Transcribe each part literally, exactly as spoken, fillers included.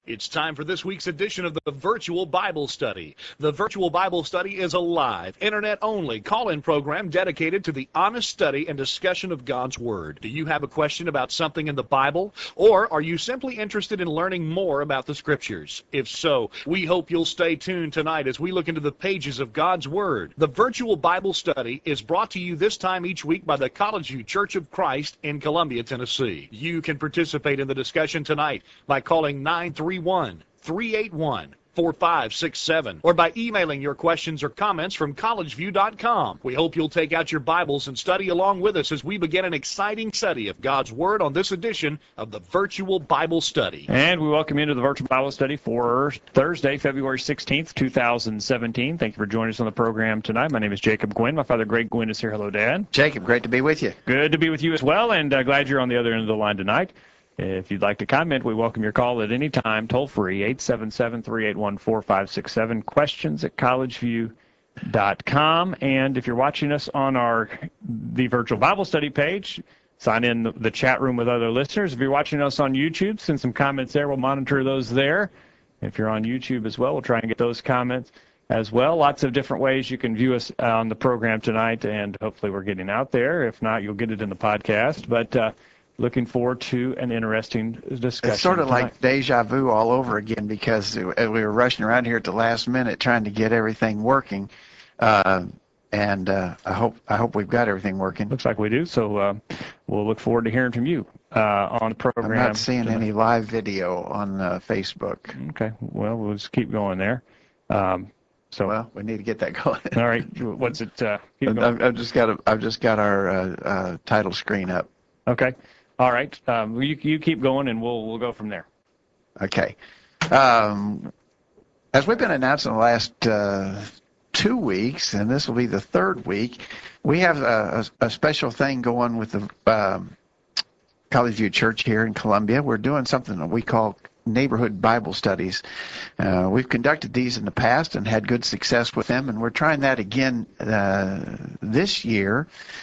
It's time for this week's edition of the Virtual Bible Study. The Virtual Bible Study is a live, internet-only call-in program dedicated to the honest study and discussion of God's Word. Do you have a question about something in the Bible? Or are you simply interested in learning more about the Scriptures? If so, we hope you'll stay tuned tonight as we look into the pages of God's Word. The Virtual Bible Study is brought to you this time each week by the College View Church of Christ in Columbia, Tennessee. You can participate in the discussion tonight by calling nine three one, three eight one, four five six seven or by emailing your questions or comments from college view dot com. We hope you'll take out your Bibles and study along with us as we begin an exciting study of God's Word on this edition of the Virtual Bible Study. And we welcome you into the Virtual Bible Study for Thursday, February sixteenth, two thousand seventeen. Thank you for joining us on the program tonight. My name is Jacob Gwynn. My father, Greg Gwynn, is here. Hello, Dad. Jacob, great to be with you. Good to be with you as well, and uh, glad you're on the other end of the line tonight. If you'd like to comment, we welcome your call at any time, toll-free, eight seven seven, three eight one, four five six seven, questions at college view dot com. And if you're watching us on our the Virtual Bible Study page, sign in the chat room with other listeners. If you're watching us on YouTube, send some comments there. We'll monitor those there. If you're on YouTube as well, we'll try and get those comments as well. Lots of different ways you can view us on the program tonight, and hopefully we're getting out there. If not, you'll get it in the podcast. But uh, looking forward to an interesting discussion. It's sort of tonight. like deja vu all over again, because we were rushing around here at the last minute trying to get everything working, uh, and uh, I hope I hope we've got everything working. Looks like we do. So uh, we'll look forward to hearing from you uh, on the program. I'm not seeing tonight. any live video on uh, Facebook. Okay. Well, we'll just keep going there. Um, so well, we need to get that going. All right. What's it? Uh, keep going. I've, I've just got a, I've just got our uh, uh, title screen up. Okay. All right. Um, you, you keep going, and we'll we'll go from there. Okay. Um, as we've been announcing the last uh, two weeks, and this will be the third week, we have a, a, a special thing going with the um, College View Church here in Columbia. We're doing something that we call neighborhood Bible studies. Uh, we've conducted these in the past and had good success with them, and we're trying that again uh, this year.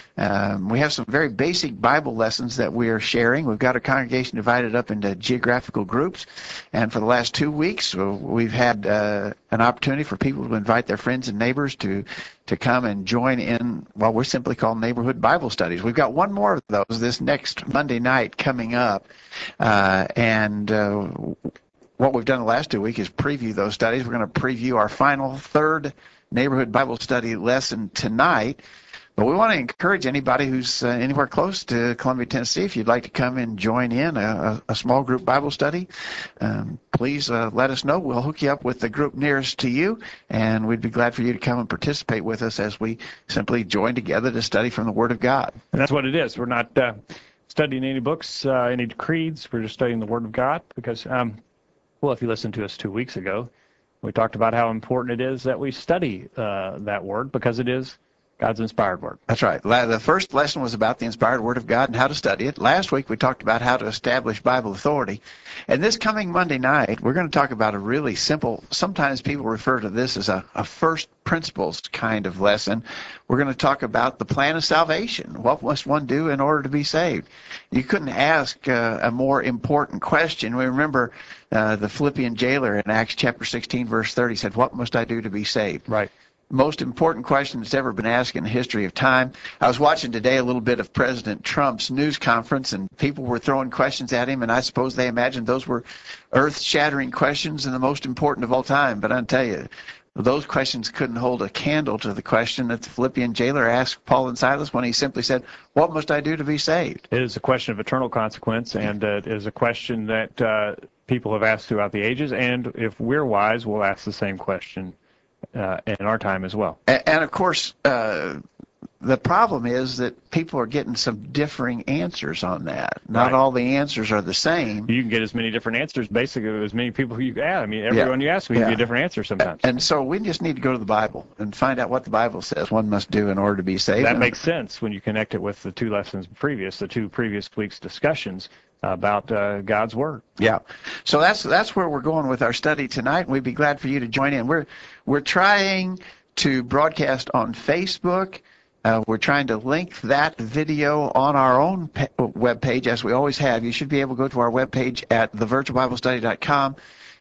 Um, we have some very basic Bible lessons that we are sharing. We've got a congregation divided up into geographical groups, and for the last two weeks we've had uh, an opportunity for people to invite their friends and neighbors to to come and join in what we're simply called neighborhood Bible studies. We've got one more of those this next Monday night coming up, uh, and uh, what we've done the last two weeks is preview those studies. We're going to preview our final third neighborhood Bible study lesson tonight. But we want to encourage anybody who's uh, anywhere close to Columbia, Tennessee, if you'd like to come and join in a, a small group Bible study, um, please uh, let us know. We'll hook you up with the group nearest to you, and we'd be glad for you to come and participate with us as we simply join together to study from the Word of God. And that's what it is. We're not uh, studying any books, uh, any creeds. We're just studying the Word of God because, um, well, if you listened to us two weeks ago, we talked about how important it is that we study uh, that Word because it is God's inspired Word. That's right. The first lesson was about the inspired Word of God and how to study it. Last week we talked about how to establish Bible authority. And this coming Monday night, we're going to talk about a really simple, sometimes people refer to this as a, a first principles kind of lesson. We're going to talk about the plan of salvation. What must one do in order to be saved? You couldn't ask uh, a more important question. We remember uh, the Philippian jailer in Acts chapter sixteen, verse thirty said, "What must I do to be saved?" Right. Most important question that's ever been asked in the history of time. I was watching today a little bit of President Trump's news conference, and people were throwing questions at him, and I suppose they imagined those were earth-shattering questions and the most important of all time. But I'll tell you, those questions couldn't hold a candle to the question that the Philippian jailer asked Paul and Silas when he simply said, "What must I do to be saved?" It is a question of eternal consequence, and uh, it is a question that uh, people have asked throughout the ages, and if we're wise, we'll ask the same question Uh, in our time as well. And, and of course, uh, the problem is that people are getting some differing answers on that. Not right. all the answers are the same. You can get as many different answers, basically, as many people you ask. I mean, everyone yeah. you ask will yeah. give you a different answer sometimes. And so we just need to go to the Bible and find out what the Bible says one must do in order to be saved. That makes sense when you connect it with the two lessons previous, the two previous weeks' discussions about uh, God's Word. Yeah. So that's that's where we're going with our study tonight, and we'd be glad for you to join in. We're we're trying to broadcast on Facebook. Uh, we're trying to link that video on our own web page, as we always have. You should be able to go to our web page at the virtual bible study dot com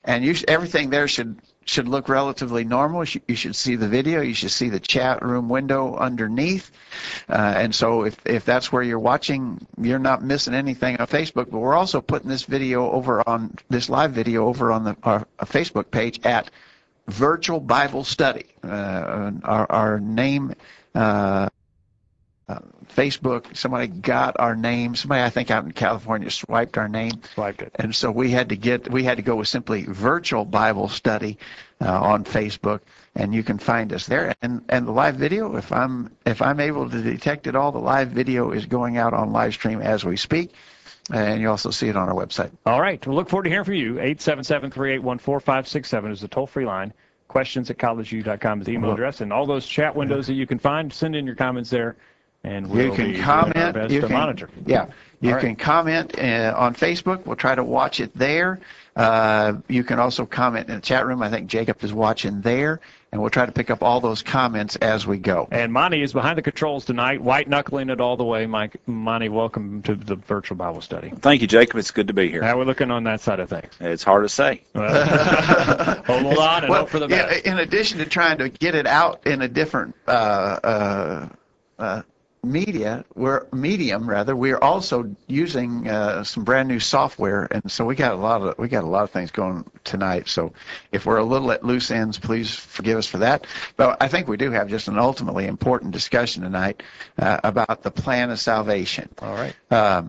and you sh- everything there should should look relatively normal. You should, you should see the video. You should see the chat room window underneath. Uh, and so if, if that's where you're watching, you're not missing anything on Facebook. But we're also putting this video over on, this live video over on the, our, our Facebook page at Virtual Bible Study. Uh, our, our name, uh, uh, Facebook, somebody got our name. Somebody, I think, out in California swiped our name. Swiped it. And so we had to get, we had to go with simply Virtual Bible Study uh, on Facebook, and you can find us there. And and the live video, if I'm if I'm able to detect it all, the live video is going out on live stream as we speak, and you also see it on our website. All right. We'll look forward to hearing from you. eight seven seven, three eight one, four five six seven is the toll-free line. Questions at college view dot com is the email address, and all those chat windows that you can find, send in your comments there. And we'll you can be comment. doing our best you to can, monitor. Yeah, you All can right. comment uh, on Facebook. We'll try to watch it there. Uh, you can also comment in the chat room. I think Jacob is watching there, and we'll try to pick up all those comments as we go. And Monty is behind the controls tonight, white knuckling it all the way. Mike, Monty, welcome to the virtual Bible study. Thank you, Jacob. It's good to be here. How are we looking on that side of things? It's hard to say. Well, hold on and well, hope for the yeah, best. in addition to trying to get it out in a different uh, uh, uh, media, we're medium rather. We're also using uh, some brand new software, and so we got a lot of we got a lot of things going tonight. So if we're a little at loose ends, please forgive us for that. But I think we do have just an ultimately important discussion tonight uh, about the plan of salvation. All right. Um,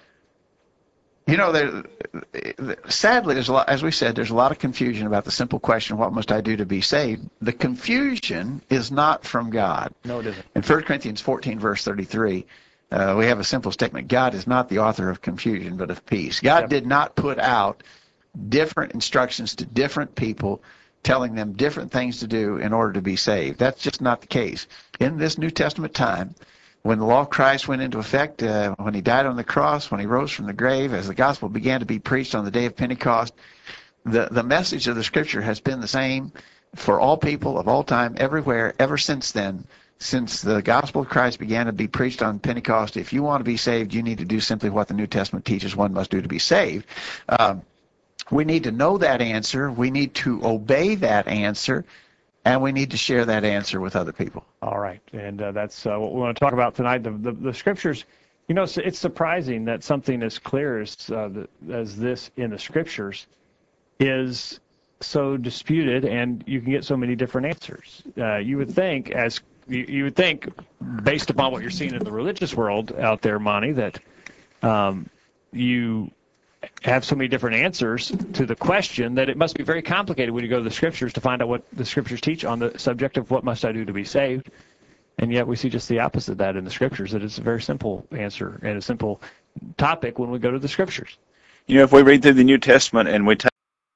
You know, there, sadly, there's a lot, as we said, there's a lot of confusion about the simple question, what must I do to be saved? The confusion is not from God. No, it isn't. In First Corinthians fourteen, verse thirty-three, uh, we have a simple statement. God is not the author of confusion, but of peace. God Yep. did not put out different instructions to different people, telling them different things to do in order to be saved. That's just not the case. In this New Testament time, when the law of Christ went into effect, uh, when he died on the cross, when he rose from the grave, as the gospel began to be preached on the day of Pentecost, the, the message of the scripture has been the same for all people of all time, everywhere, ever since then. Since the gospel of Christ began to be preached on Pentecost, if you want to be saved, you need to do simply what the New Testament teaches one must do to be saved. Um, we need to know that answer. We need to obey that answer. And we need to share that answer with other people. All right, and uh, that's uh, what we want to talk about tonight. The, the, the scriptures, you know, it's, it's surprising that something as clear as, uh, the, as this in the scriptures is so disputed, and you can get so many different answers. Uh, you would think, as you, you would think, based upon what you're seeing in the religious world out there, Monty, that um, you have so many different answers to the question that it must be very complicated when you go to the scriptures to find out what the scriptures teach on the subject of what must I do to be saved. And yet we see just the opposite of that in the scriptures, that it's a very simple answer and a simple topic when we go to the scriptures. You know, if we read through the New Testament and we take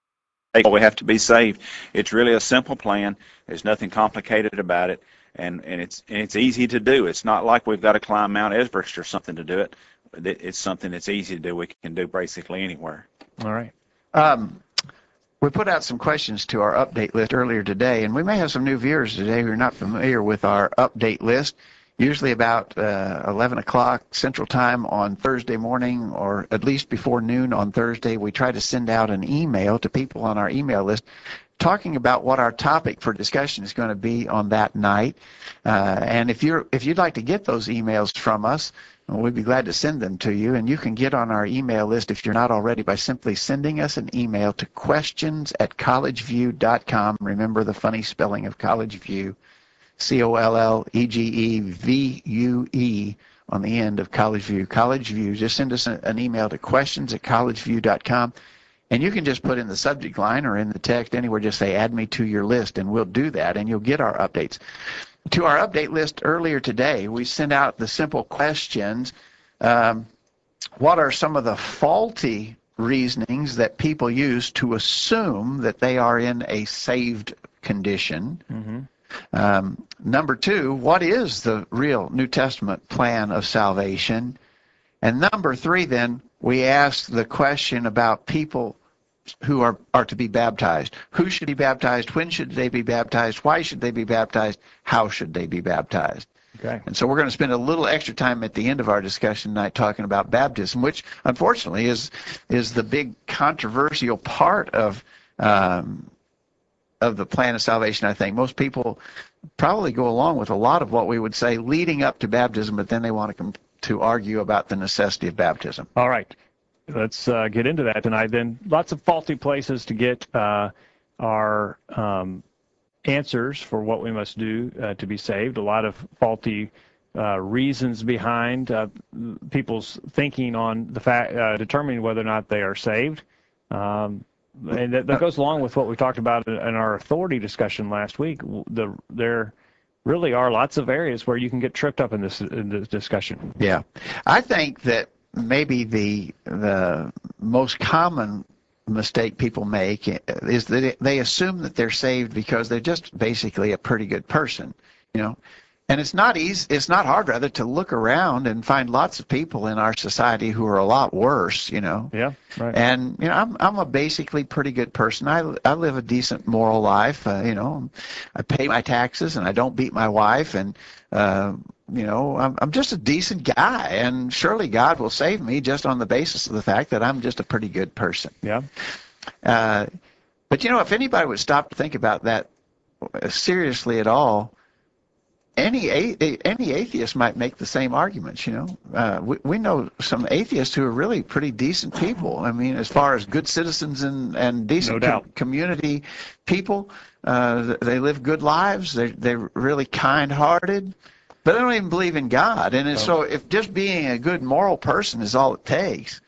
what we have to be saved, it's really a simple plan. There's nothing complicated about it, and, and it's and it's easy to do. It's not like we've got to climb Mount Everest or something to do it. It's something that's easy to do. We can do basically anywhere. All right. Um, we put out some questions to our update list earlier today, and we may have some new viewers today who are not familiar with our update list. Usually about uh, eleven o'clock Central Time on Thursday morning, or at least before noon on Thursday, we try to send out an email to people on our email list talking about what our topic for discussion is going to be on that night. Uh, and if you're if you'd like to get those emails from us, well, we'd be glad to send them to you. And you can get on our email list if you're not already by simply sending us an email to questions at college view dot com. Remember the funny spelling of College View, C O L L E G E V U E on the end of College View. College View, just send us an email to questions at college view dot com. And you can just put in the subject line or in the text anywhere, just say, add me to your list, and we'll do that, and you'll get our updates. To our update list earlier today, we sent out the simple questions. Um, what are some of the faulty reasonings that people use to assume that they are in a saved condition? Mm-hmm. Um, number two, what is the real New Testament plan of salvation? And number three, then, we ask the question about people who are, are to be baptized. Who should be baptized? When should they be baptized? Why should they be baptized? How should they be baptized? Okay. And so we're going to spend a little extra time at the end of our discussion tonight talking about baptism, which unfortunately is is the big controversial part of um, of the plan of salvation, I think most people probably go along with a lot of what we would say leading up to baptism, but then they want to come to argue about the necessity of baptism. All right. Let's uh, get into that tonight then. Lots of faulty places to get uh, our um, answers for what we must do uh, to be saved. A lot of faulty uh, reasons behind uh, people's thinking on the fact, uh, determining whether or not they are saved. Um, and that, that goes along with what we talked about in our authority discussion last week. The, there really are lots of areas where you can get tripped up in this, in this discussion. Yeah. I think that maybe the the most common mistake people make is that they assume that they're saved because they're just basically a pretty good person, you know. And it's not easy, it's not hard, rather, to look around and find lots of people in our society who are a lot worse, you know. Yeah, right. And, you know, I'm I'm a basically pretty good person. I, I live a decent moral life, uh, you know. I pay my taxes and I don't beat my wife, and, uh, you know, I'm, I'm just a decent guy. And surely God will save me just on the basis of the fact that I'm just a pretty good person. Yeah. Uh, but, you know, if anybody would stop to think about that seriously at all, Any any atheist might make the same arguments, you know. Uh, we, we know some atheists who are really pretty decent people. I mean, as far as good citizens and, and decent No doubt. com- community people, uh, they live good lives. They're, they're really kind-hearted, but they don't even believe in God. And Oh. so if just being a good moral person is all it takes,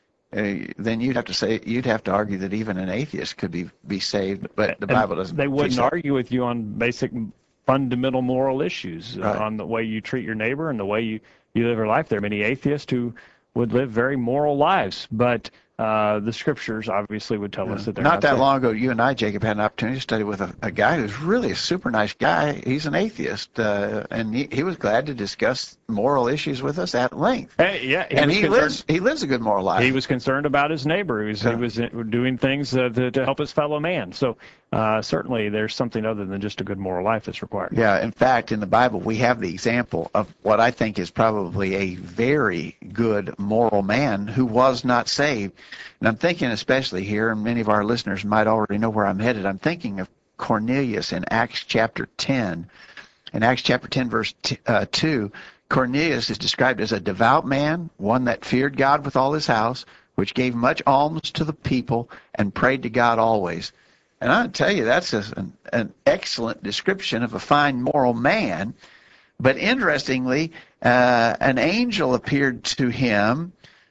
uh, then you'd have to say, you'd have to argue that even an atheist could be, be saved, but the And Bible doesn't. They wouldn't teach that. argue with you on basic fundamental moral issues, uh, Right. on the way you treat your neighbor and the way you, you live your life. There are many atheists who would live very moral lives, but uh, the scriptures obviously would tell us that they're not, Not that saved. long ago, you and I, Jacob, had an opportunity to study with a, a guy who's really a super nice guy. He's an atheist, uh, and he, he was glad to discuss moral issues with us at length. Hey, yeah, he and was he concerned- lives he lives a good moral life. He was concerned about his neighbor. He was, he Yeah. was doing things uh, to, to help his fellow man. So uh, certainly there's something other than just a good moral life that's required. Yeah, in fact, in the Bible, we have the example of what I think is probably a very good moral man who was not saved. And I'm thinking especially here, and many of our listeners might already know where I'm headed, I'm thinking of Cornelius in Acts chapter ten. In Acts chapter ten, verse t- uh, two, Cornelius is described as a devout man, one that feared God with all his house, which gave much alms to the people and prayed to God always. And I tell you, that's a, an, an excellent description of a fine moral man. But interestingly, uh, an angel appeared to him,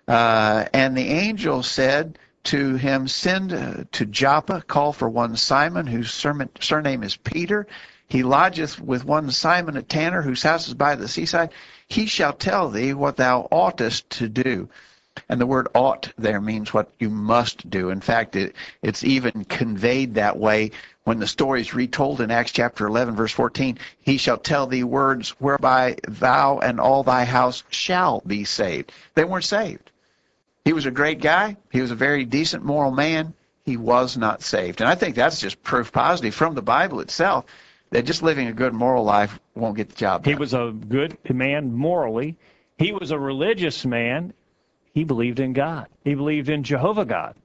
uh, and the angel said to him, send uh, to Joppa, call for one Simon, whose surma- surname is Peter. He lodgeth with one Simon a tanner, whose house is by the seaside. He shall tell thee what thou oughtest to do. And the word ought there means what you must do. In fact, it, it's even conveyed that way when the story is retold in Acts chapter eleven, verse fourteen. He shall tell thee words whereby thou and all thy house shall be saved. They weren't saved. He was a great guy. He was a very decent moral man. He was not saved. And I think that's just proof positive from the Bible itself that just living a good moral life won't get the job done. He was a good man morally. He was a religious man. He believed in God. He believed in Jehovah God.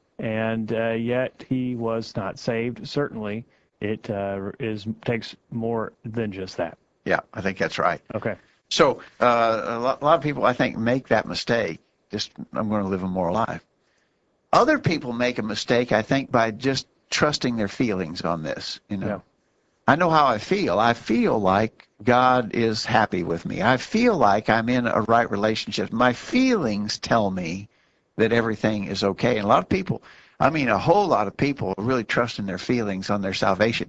And uh, yet he was not saved. Certainly, it uh, is takes more than just that. Yeah, I think that's right. Okay. So uh, a, lot, a lot of people, I think, make that mistake. Just, I'm going to live a moral life. Other people make a mistake, I think, by just trusting their feelings on this. You know, Yeah. I know how I feel. I feel like God is happy with me. I feel like I'm in a right relationship. My feelings tell me that everything is okay. And a lot of people, I mean, a whole lot of people are really trusting their feelings on their salvation.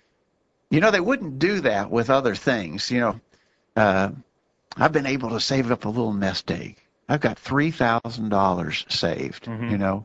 You know, they wouldn't do that with other things. You know, uh, I've been able to save up a little nest egg. I've got three thousand dollars saved, Mhm. you know,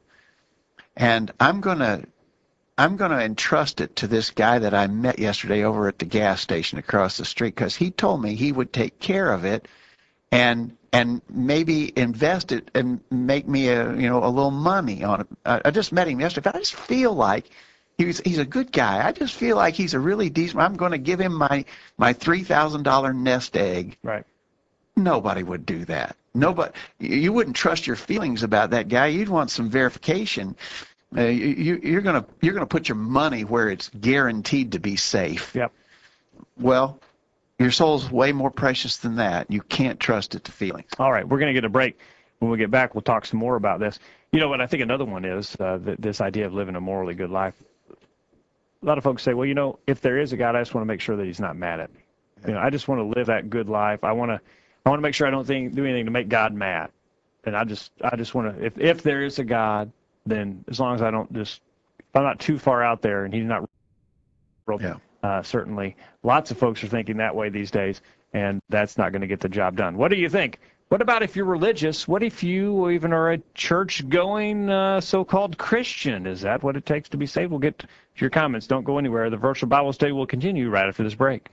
and I'm going to I'm going to entrust it to this guy that I met yesterday over at the gas station across the street, because he told me he would take care of it and and maybe invest it and make me a you know a little money on it. I, I just met him yesterday. I just feel like he's he's a good guy. I just feel like he's a really decent. I'm going to give him my my three thousand dollar nest egg. Right. Nobody would do that. Nobody. You wouldn't trust your feelings about that guy. You'd want some verification. Uh, you, you- you're going to you're going to put your money where it's guaranteed to be safe. Yep. Well, your soul's way more precious than that. You can't trust it to feelings. All right, we're going to get a break. When we get back, we'll talk some more about this. You know what I think another one is, uh, th- this idea of living a morally good life. A lot of folks say, well, you know, if there is a God, I just want to make sure that he's not mad at me. You know, I just want to live that good life. I want to I want to make sure I don't think, do anything to make God mad. And I just I just want to, if, if there is a God, then as long as I don't just, if I'm not too far out there and he's not real, Yeah. uh, certainly lots of folks are thinking that way these days, and that's not going to get the job done. What do you think? What about if you're religious? What if you even are a church-going uh, so-called Christian? Is that what it takes to be saved? We'll get to your comments. Don't go anywhere. The virtual Bible study will continue right after this break.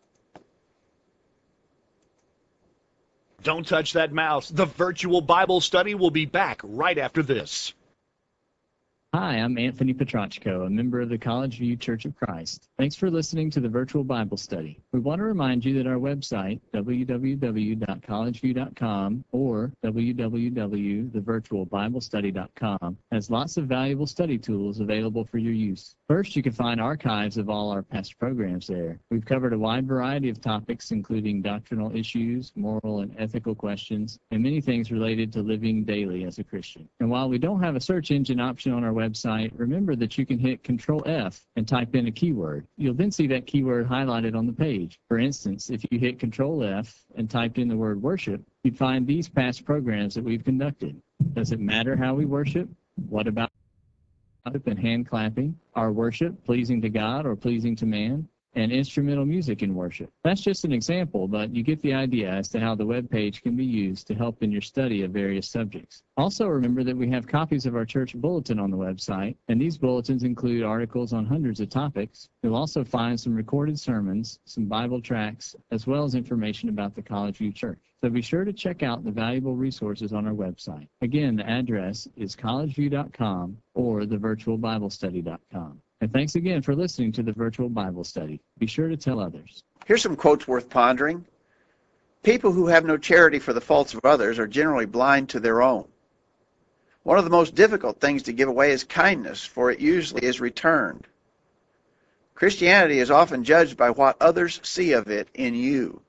Don't touch that mouse. The virtual Bible study will be back right after this. Hi, I'm Anthony Petrachko, a member of the College View Church of Christ. Thanks for listening to the virtual Bible study. We want to remind you that our website, w w w dot college view dot com or w w w dot the virtual bible study dot com, has lots of valuable study tools available for your use. First, you can find archives of all our past programs there. We've covered a wide variety of topics, including doctrinal issues, moral and ethical questions, and many things related to living daily as a Christian. And while we don't have a search engine option on our website, remember that you can hit Control F and type in a keyword. You'll then see that keyword highlighted on the page. For instance, if you hit Control F and typed in the word worship, you'd find these past programs that we've conducted. Does it matter how we worship? What about and hand clapping? Our worship pleasing to God or pleasing to man? And instrumental music in worship. That's just an example, but you get the idea as to how the web page can be used to help in your study of various subjects. Also remember that we have copies of our church bulletin on the website, and these bulletins include articles on hundreds of topics. You'll also find some recorded sermons, some Bible tracts, as well as information about the College View Church. So be sure to check out the valuable resources on our website. Again, the address is college view dot com or the virtual bible study dot com. And thanks again for listening to the virtual Bible study. Be sure to tell others. Here's some quotes worth pondering. People who have no charity for the faults of others are generally blind to their own. One of the most difficult things to give away is kindness, for it usually is returned. Christianity is often judged by what others see of it in you.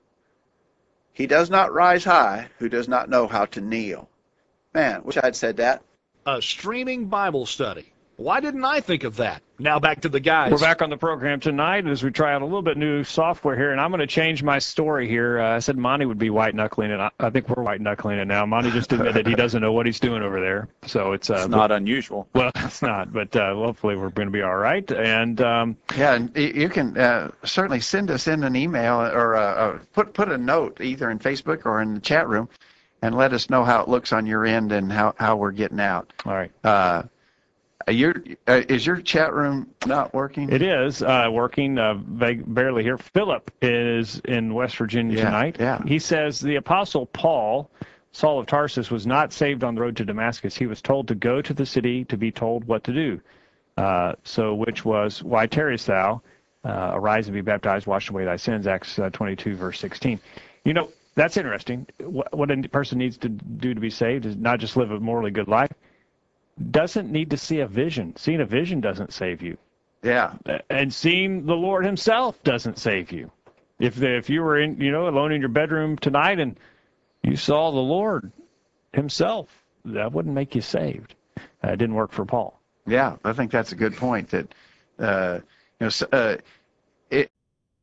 He does not rise high who does not know how to kneel. Man, wish I'd said that. A streaming Bible study. Why didn't I think of that? Now back to the guys. We're back on the program tonight as we try out a little bit new software here, and I'm going to change my story here. Uh, I said Monty would be white-knuckling it. I, I think we're white-knuckling it now. Monty just admitted he doesn't know what he's doing over there. So it's, uh, It's not unusual. Well, it's not, but uh, hopefully we're going to be all right. And um, Yeah, and y- you can uh, certainly send us in an email or uh, uh, put put a note either in Facebook or in the chat room and let us know how it looks on your end and how, how we're getting out. all right. Uh, your, uh, is your chat room not working? It is uh, working uh, vague, barely here. Philip is in West Virginia Yeah, tonight. yeah. He says the Apostle Paul, Saul of Tarsus, was not saved on the road to Damascus. He was told to go to the city to be told what to do. Uh, so which was, why tarriest thou? Uh, arise and be baptized, wash away thy sins, Acts uh, twenty-two, verse sixteen. You know, that's interesting. What, what a person needs to do to be saved is not just live a morally good life. Doesn't need to see a vision. Seeing a vision doesn't save you. Yeah. And seeing the Lord himself doesn't save you. If the, if you were in, you know, alone in your bedroom tonight and you saw the Lord himself, that wouldn't make you saved. Uh, it didn't work for Paul. Yeah, I think that's a good point. That uh, you know, s- uh, it,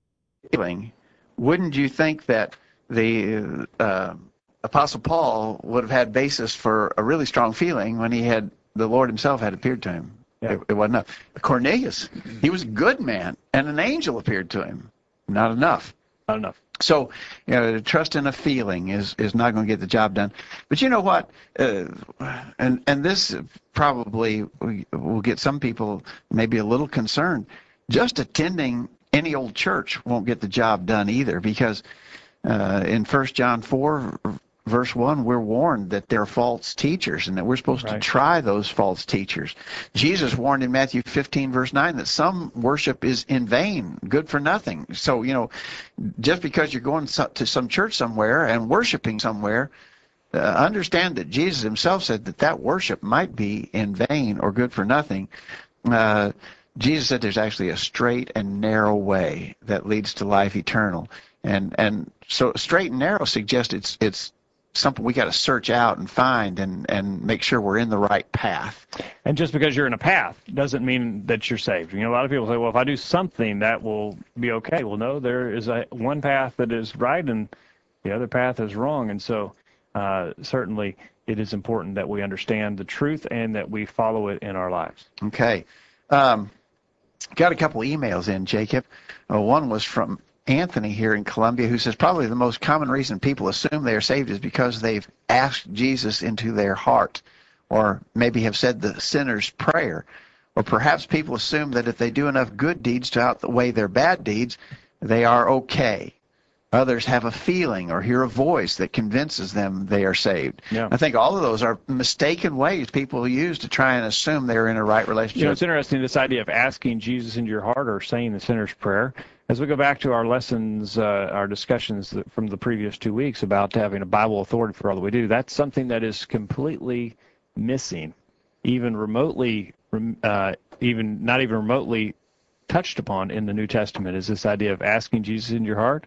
wouldn't you think that the uh, Apostle Paul would have had basis for a really strong feeling when he had the Lord himself had appeared to him? Yeah. It, it wasn't enough. Cornelius, he was a good man, and an angel appeared to him. Not enough. Not enough. So, you know, to trust in a feeling is, is not going to get the job done. But you know what? Uh, and and this probably will get some people maybe a little concerned. Just attending any old church won't get the job done either, because uh, in First John four, verse one, we're warned that they're false teachers and that we're supposed Right. to try those false teachers. Jesus warned in Matthew fifteen, verse nine, that some worship is in vain, good for nothing. So, you know, just because you're going so- to some church somewhere and worshiping somewhere uh, understand that Jesus himself said that that worship might be in vain or good for nothing. Uh, Jesus said there's actually a straight and narrow way that leads to life eternal. And and so straight and narrow suggests it's it's something we got to search out and find and, and make sure we're in the right path. And just because you're in a path doesn't mean that you're saved. You know, a lot of people say, well, if I do something, that will be okay. Well, no, there is a one path that is right and the other path is wrong. And so uh, certainly it is important that we understand the truth and that we follow it in our lives. Okay. Um, got a couple emails in, Jacob. Uh, one was from Anthony here in Columbia, who says probably the most common reason people assume they are saved is because they've asked Jesus into their heart, or maybe have said the sinner's prayer. Or perhaps people assume that if they do enough good deeds to outweigh their bad deeds, they are okay. Others have a feeling or hear a voice that convinces them they are saved. Yeah. I think all of those are mistaken ways people use to try and assume they're in a right relationship. You know, it's interesting, this idea of asking Jesus into your heart or saying the sinner's prayer. As we go back to our lessons, uh, our discussions from the previous two weeks about having a Bible authority for all that we do, that's something that is completely missing, even remotely, uh, even not even remotely touched upon in the New Testament, is this idea of asking Jesus in your heart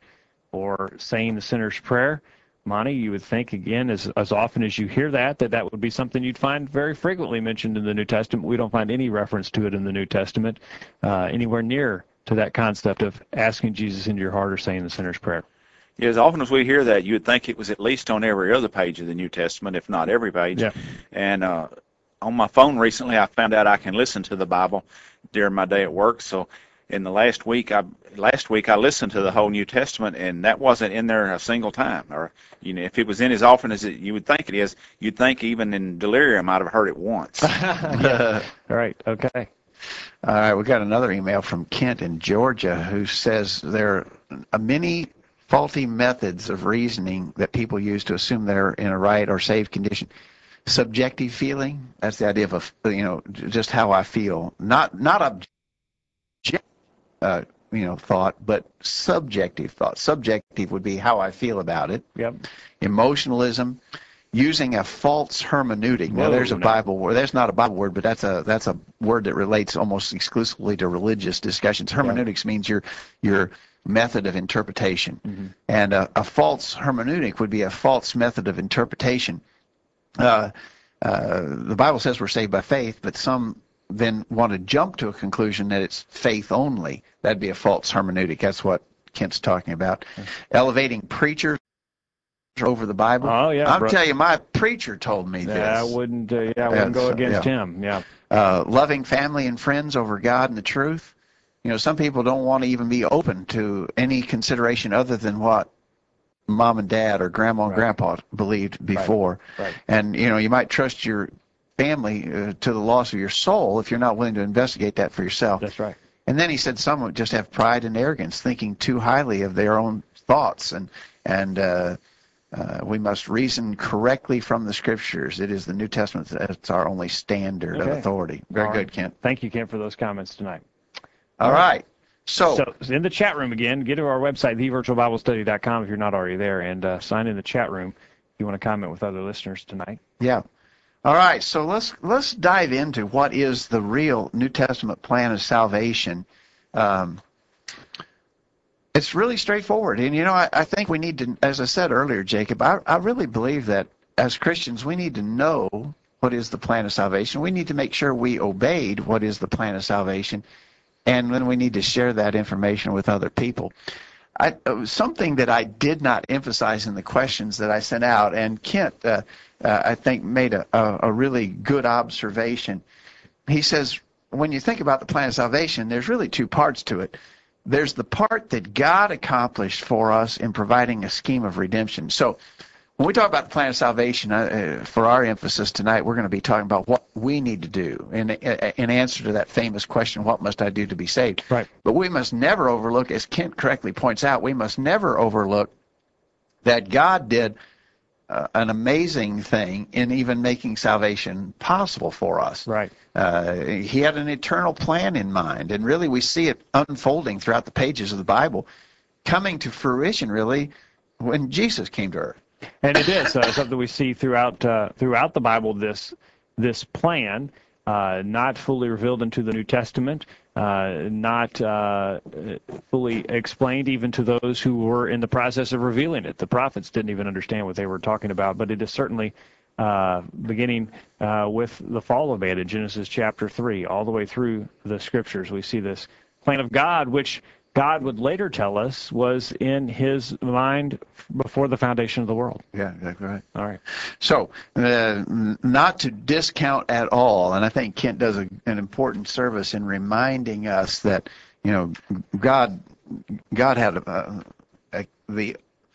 or saying the sinner's prayer. Monty, you would think, again, as, as often as you hear that, that that would be something you'd find very frequently mentioned in the New Testament. We don't find any reference to it in the New Testament uh, anywhere near to that concept of asking Jesus into your heart or saying the sinner's prayer. Yeah, as often as we hear that, you would think it was at least on every other page of the New Testament, if not every page. Yeah. And uh, on my phone recently, I found out I can listen to the Bible during my day at work. So in the last week, I last week I listened to the whole New Testament, and that wasn't in there a single time. Or, you know, if it was in as often as it, you would think it is, you'd think even in delirium I'd have heard it once. Yeah. All right. Okay. All right, we got another email from Kent in Georgia who says there are many faulty methods of reasoning that people use to assume they're in a right or saved condition. Subjective feeling, that's the idea of, a, you know, just how I feel. Not not objective, uh, you know, thought, but subjective thought. Subjective would be how I feel about it. Yep. Emotionalism. Using a false hermeneutic. Now, Whoa, there's a no. Bible word. That's not a Bible word, but that's a that's a word that relates almost exclusively to religious discussions. Hermeneutics means your your method of interpretation, Mm-hmm. and a, a false hermeneutic would be a false method of interpretation. Uh, uh, the Bible says we're saved by faith, but some then want to jump to a conclusion that it's faith only. That'd be a false hermeneutic. That's what Kent's talking about. Elevating preachers over the Bible. Oh, yeah. I'll bro. tell you, my preacher told me this. Yeah, I wouldn't, uh, yeah, I wouldn't go That's, uh, against yeah. him. Yeah. Uh, loving family and friends over God and the truth. You know, some people don't want to even be open to any consideration other than what mom and dad or grandma and Right. grandpa believed before. Right. And, you know, you might trust your family uh, to the loss of your soul if you're not willing to investigate that for yourself. That's right. And then he said some would just have pride and arrogance, thinking too highly of their own thoughts. And, and uh, uh, we must reason correctly from the Scriptures. It is the New Testament that's our only standard of Okay. authority. Very All good, right. Kent. Thank you, Kent, for those comments tonight. All right. So, So in the chat room again, get to our website, the virtual bible study dot com if you're not already there, and uh, sign in the chat room if you want to comment with other listeners tonight. yeah. All right. So let's let's dive into what is the real New Testament plan of salvation. Um, it's really straightforward. And, you know, I, I think we need to, as I said earlier, Jacob, I, I really believe that as Christians, we need to know what is the plan of salvation. We need to make sure we obeyed what is the plan of salvation. And then we need to share that information with other people. I, uh, something that I did not emphasize in the questions that I sent out, and Kent, uh, uh, I think, made a, a, a really good observation. He says, when you think about the plan of salvation, there's really two parts to it. There's the part that God accomplished for us in providing a scheme of redemption. So when we talk about the plan of salvation, uh, for our emphasis tonight, we're going to be talking about what we need to do in, in answer to that famous question, what must I do to be saved? Right. But we must never overlook, as Kent correctly points out, we must never overlook that God did uh, an amazing thing in even making salvation possible for us. Right. Uh, he had an eternal plan in mind, and really we see it unfolding throughout the pages of the Bible, coming to fruition really when Jesus came to earth. And it is uh, something we see throughout uh, throughout the Bible. This this plan, uh, not fully revealed into the New Testament, uh, not uh, fully explained even to those who were in the process of revealing it. The prophets didn't even understand what they were talking about, but it is certainly uh, beginning uh, with the fall of man in Genesis chapter three, all the way through the Scriptures. We see this plan of God, which God would later tell us was in his mind before the foundation of the world. Yeah, exactly right. All right. So, uh, not to discount at all, and I think Kent does a, an important service in reminding us that, you know, God, God had a, a, the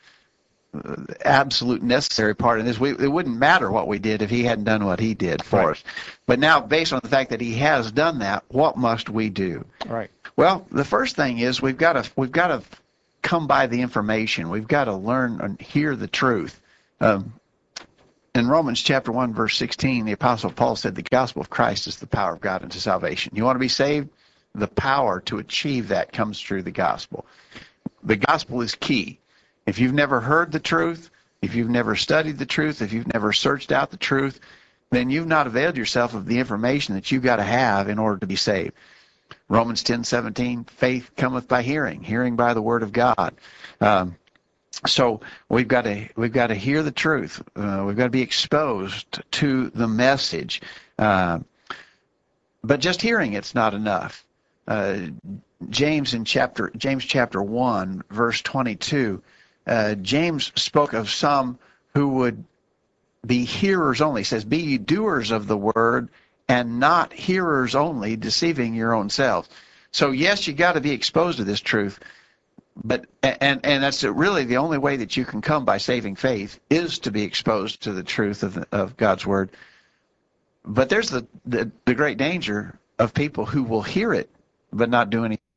absolute necessary part in this. We, it wouldn't matter what we did if he hadn't done what he did for Right. us. But now, based on the fact that he has done that, what must we do? All right. Well, the first thing is we've got to we've got to come by the information. We've got to learn and hear the truth. Um, in Romans chapter one, verse sixteen, the Apostle Paul said, "The gospel of Christ is the power of God unto salvation." You want to be saved? The power to achieve that comes through the gospel. The gospel is key. If you've never heard the truth, if you've never studied the truth, if you've never searched out the truth, then you've not availed yourself of the information that you've got to have in order to be saved. Romans ten seventeen, faith cometh by hearing, hearing by the word of God. Um, so we've got to we've got to hear the truth. Uh, we've got to be exposed to the message. Uh, but just hearing it's not enough. Uh, James in chapter James chapter one, verse twenty-two, uh, James spoke of some who would be hearers only. He says, "Be ye doers of the word, and not hearers only, deceiving your own selves." So yes, you got to be exposed to this truth, but and and that's really the only way that you can come by saving faith is to be exposed to the truth of of God's word. But there's the the, the great danger of people who will hear it but not do anything.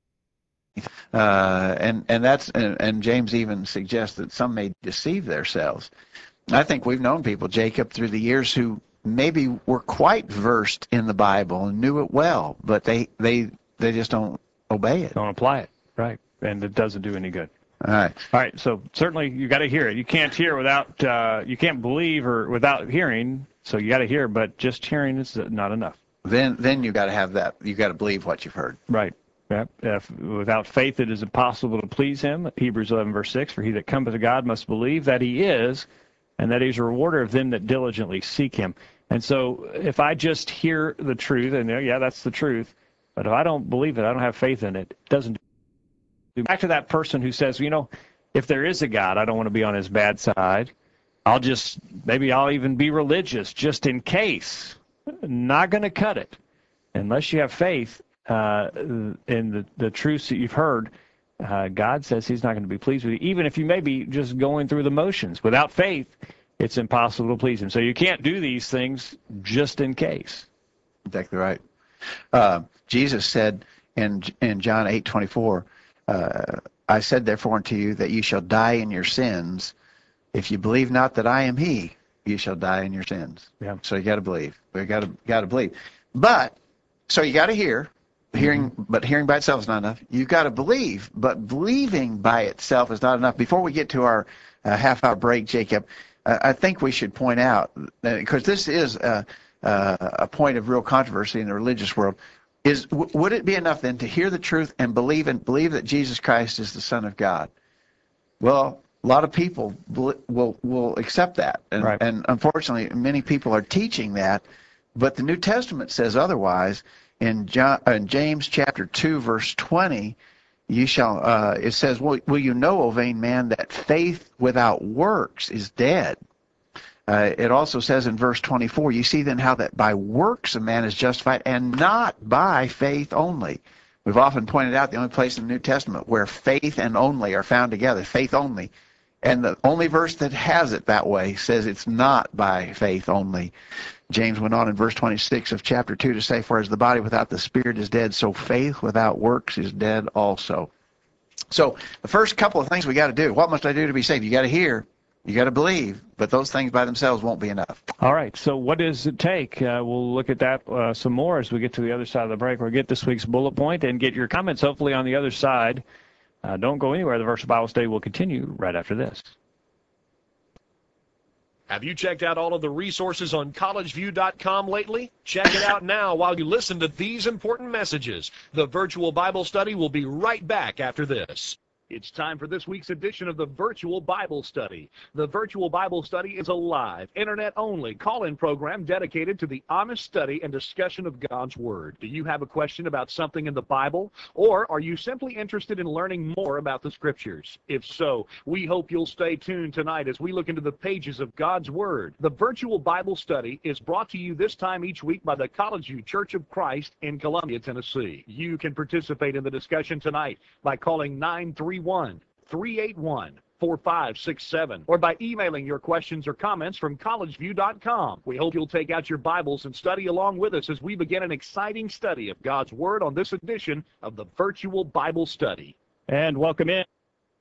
Uh, and and that's and, and James even suggests that some may deceive themselves. I think we've known people, Jacob, through the years who maybe were quite versed in the Bible and knew it well, but they they they just don't obey it. Don't apply it. Right. And it doesn't do any good. All right. All right. So certainly you got to hear it. You can't hear without, uh, you can't believe or without hearing. So you got to hear, but just hearing is not enough. Then then you got to have that. You got to believe what you've heard. Right. Yeah. If, without faith, it is impossible to please him. Hebrews eleven, verse six, for he that cometh to God must believe that he is, and that he's a rewarder of them that diligently seek him. And so if I just hear the truth, and yeah, that's the truth, but if I don't believe it, I don't have faith in it, it doesn't do. Back to that person who says, you know, if there is a God, I don't want to be on his bad side. I'll just, maybe I'll even be religious just in case. Not going to cut it. Unless you have faith uh, in the, the truths that you've heard, uh, God says he's not going to be pleased with you, even if you may be just going through the motions. Without faith, it's impossible to please him. So you can't do these things just in case. Exactly right. Uh, Jesus said in in John eight twenty-four, uh, I said therefore unto you that you shall die in your sins. If you believe not that I am he, you shall die in your sins. Yeah. So you got to believe. We got to got to believe. But so you got to hear. Hearing, mm-hmm. But hearing by itself is not enough. You've got to believe, but believing by itself is not enough. Before we get to our uh, half-hour break, Jacob, uh, I think we should point out, because this is a, uh, a point of real controversy in the religious world, is w- would it be enough then to hear the truth and believe and believe that Jesus Christ is the Son of God? Well, a lot of people will will accept that, and, right. and unfortunately, many people are teaching that, but the New Testament says otherwise. In, John, in James chapter two, verse twenty, you shall. Uh, it says, "Will, will you know, O vain man, that faith without works is dead?" Uh, it also says in verse twenty-four, "You see then how that by works a man is justified, and not by faith only." We've often pointed out the only place in the New Testament where faith and only are found together, faith only. And the only verse that has it that way says it's not by faith only. James went on in verse twenty-six of chapter two to say, "For as the body without the spirit is dead, so faith without works is dead also." So the first couple of things we got to do. What must I do to be saved? You got to hear, you got to believe, but those things by themselves won't be enough. All right, so what does it take? Uh, we'll look at that uh, some more as we get to the other side of the break. We'll get this week's bullet point and get your comments hopefully on the other side. Uh, don't go anywhere. The Virtual Bible Study will continue right after this. Have you checked out all of the resources on college view dot com lately? Check it out now while you listen to these important messages. The virtual Bible study will be right back after this. It's time for this week's edition of the Virtual Bible Study. The Virtual Bible Study is a live, internet-only call-in program dedicated to the honest study and discussion of God's Word. Do you have a question about something in the Bible? Or are you simply interested in learning more about the Scriptures? If so, we hope you'll stay tuned tonight as we look into the pages of God's Word. The Virtual Bible Study is brought to you this time each week by the College View Church of Christ in Columbia, Tennessee. You can participate in the discussion tonight by calling nine three one, three eight one, four five six seven or by emailing your questions or comments from college view dot com. We hope you'll take out your Bibles and study along with us as we begin an exciting study of God's Word on this edition of the Virtual Bible Study. And welcome in.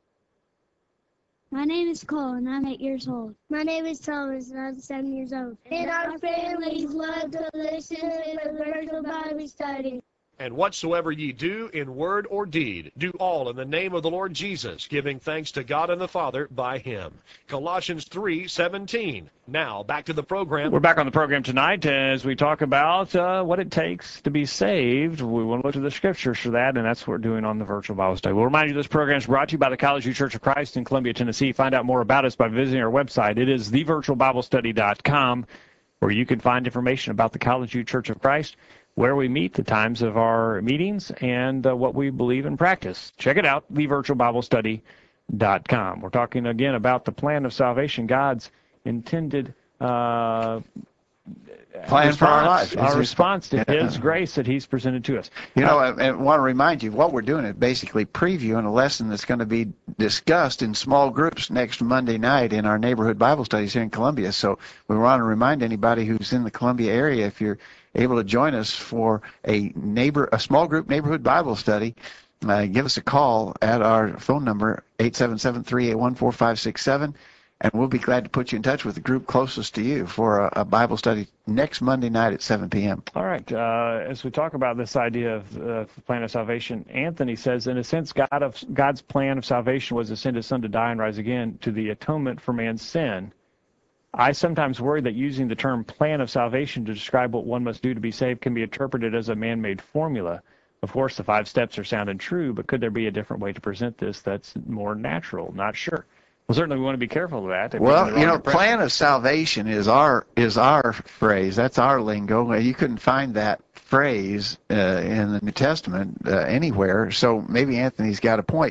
My name is Cole, and I'm eight years old. My name is Thomas, and I'm seven years old. And our families love to listen to the Virtual Bible Study. And whatsoever ye do in word or deed, do all in the name of the Lord Jesus, giving thanks to God and the Father by him. Colossians three seventeen. Now, back to the program. We're back on the program tonight as we talk about uh, what it takes to be saved. We want to look to the Scriptures for that, and that's what we're doing on the Virtual Bible Study. We'll remind you this program is brought to you by the College View Church of Christ in Columbia, Tennessee. Find out more about us by visiting our website. It is the virtual bible study dot com, where you can find information about the College View Church of Christ, where we meet, the times of our meetings, and uh, what we believe and practice. Check it out, the virtual bible study dot com. We're talking again about the plan of salvation, God's intended uh, plan response, for our life. our His response to yeah. His grace that He's presented to us. You know, I, I want to remind you, what we're doing is basically previewing a lesson that's going to be discussed in small groups next Monday night in our neighborhood Bible studies here in Columbia. So we want to remind anybody who's in the Columbia area, if you're able to join us for a neighbor, a small group neighborhood Bible study, uh, give us a call at our phone number, eight seven seven, three eight one, four five six seven, and we'll be glad to put you in touch with the group closest to you for a, a Bible study next Monday night at seven p.m. All right. Uh, as we talk about this idea of uh, the plan of salvation, Anthony says, in a sense, God of, God's plan of salvation was to send His Son to die and rise again to the atonement for man's sin. I sometimes worry that using the term plan of salvation to describe what one must do to be saved can be interpreted as a man-made formula. Of course, the five steps are sound and true, but could there be a different way to present this that's more natural? Not sure. Well, certainly we want to be careful of that. Well, you know, plan of salvation is our is our phrase. That's our lingo. You couldn't find that phrase uh, in the New Testament uh, anywhere, so maybe Anthony's got a point.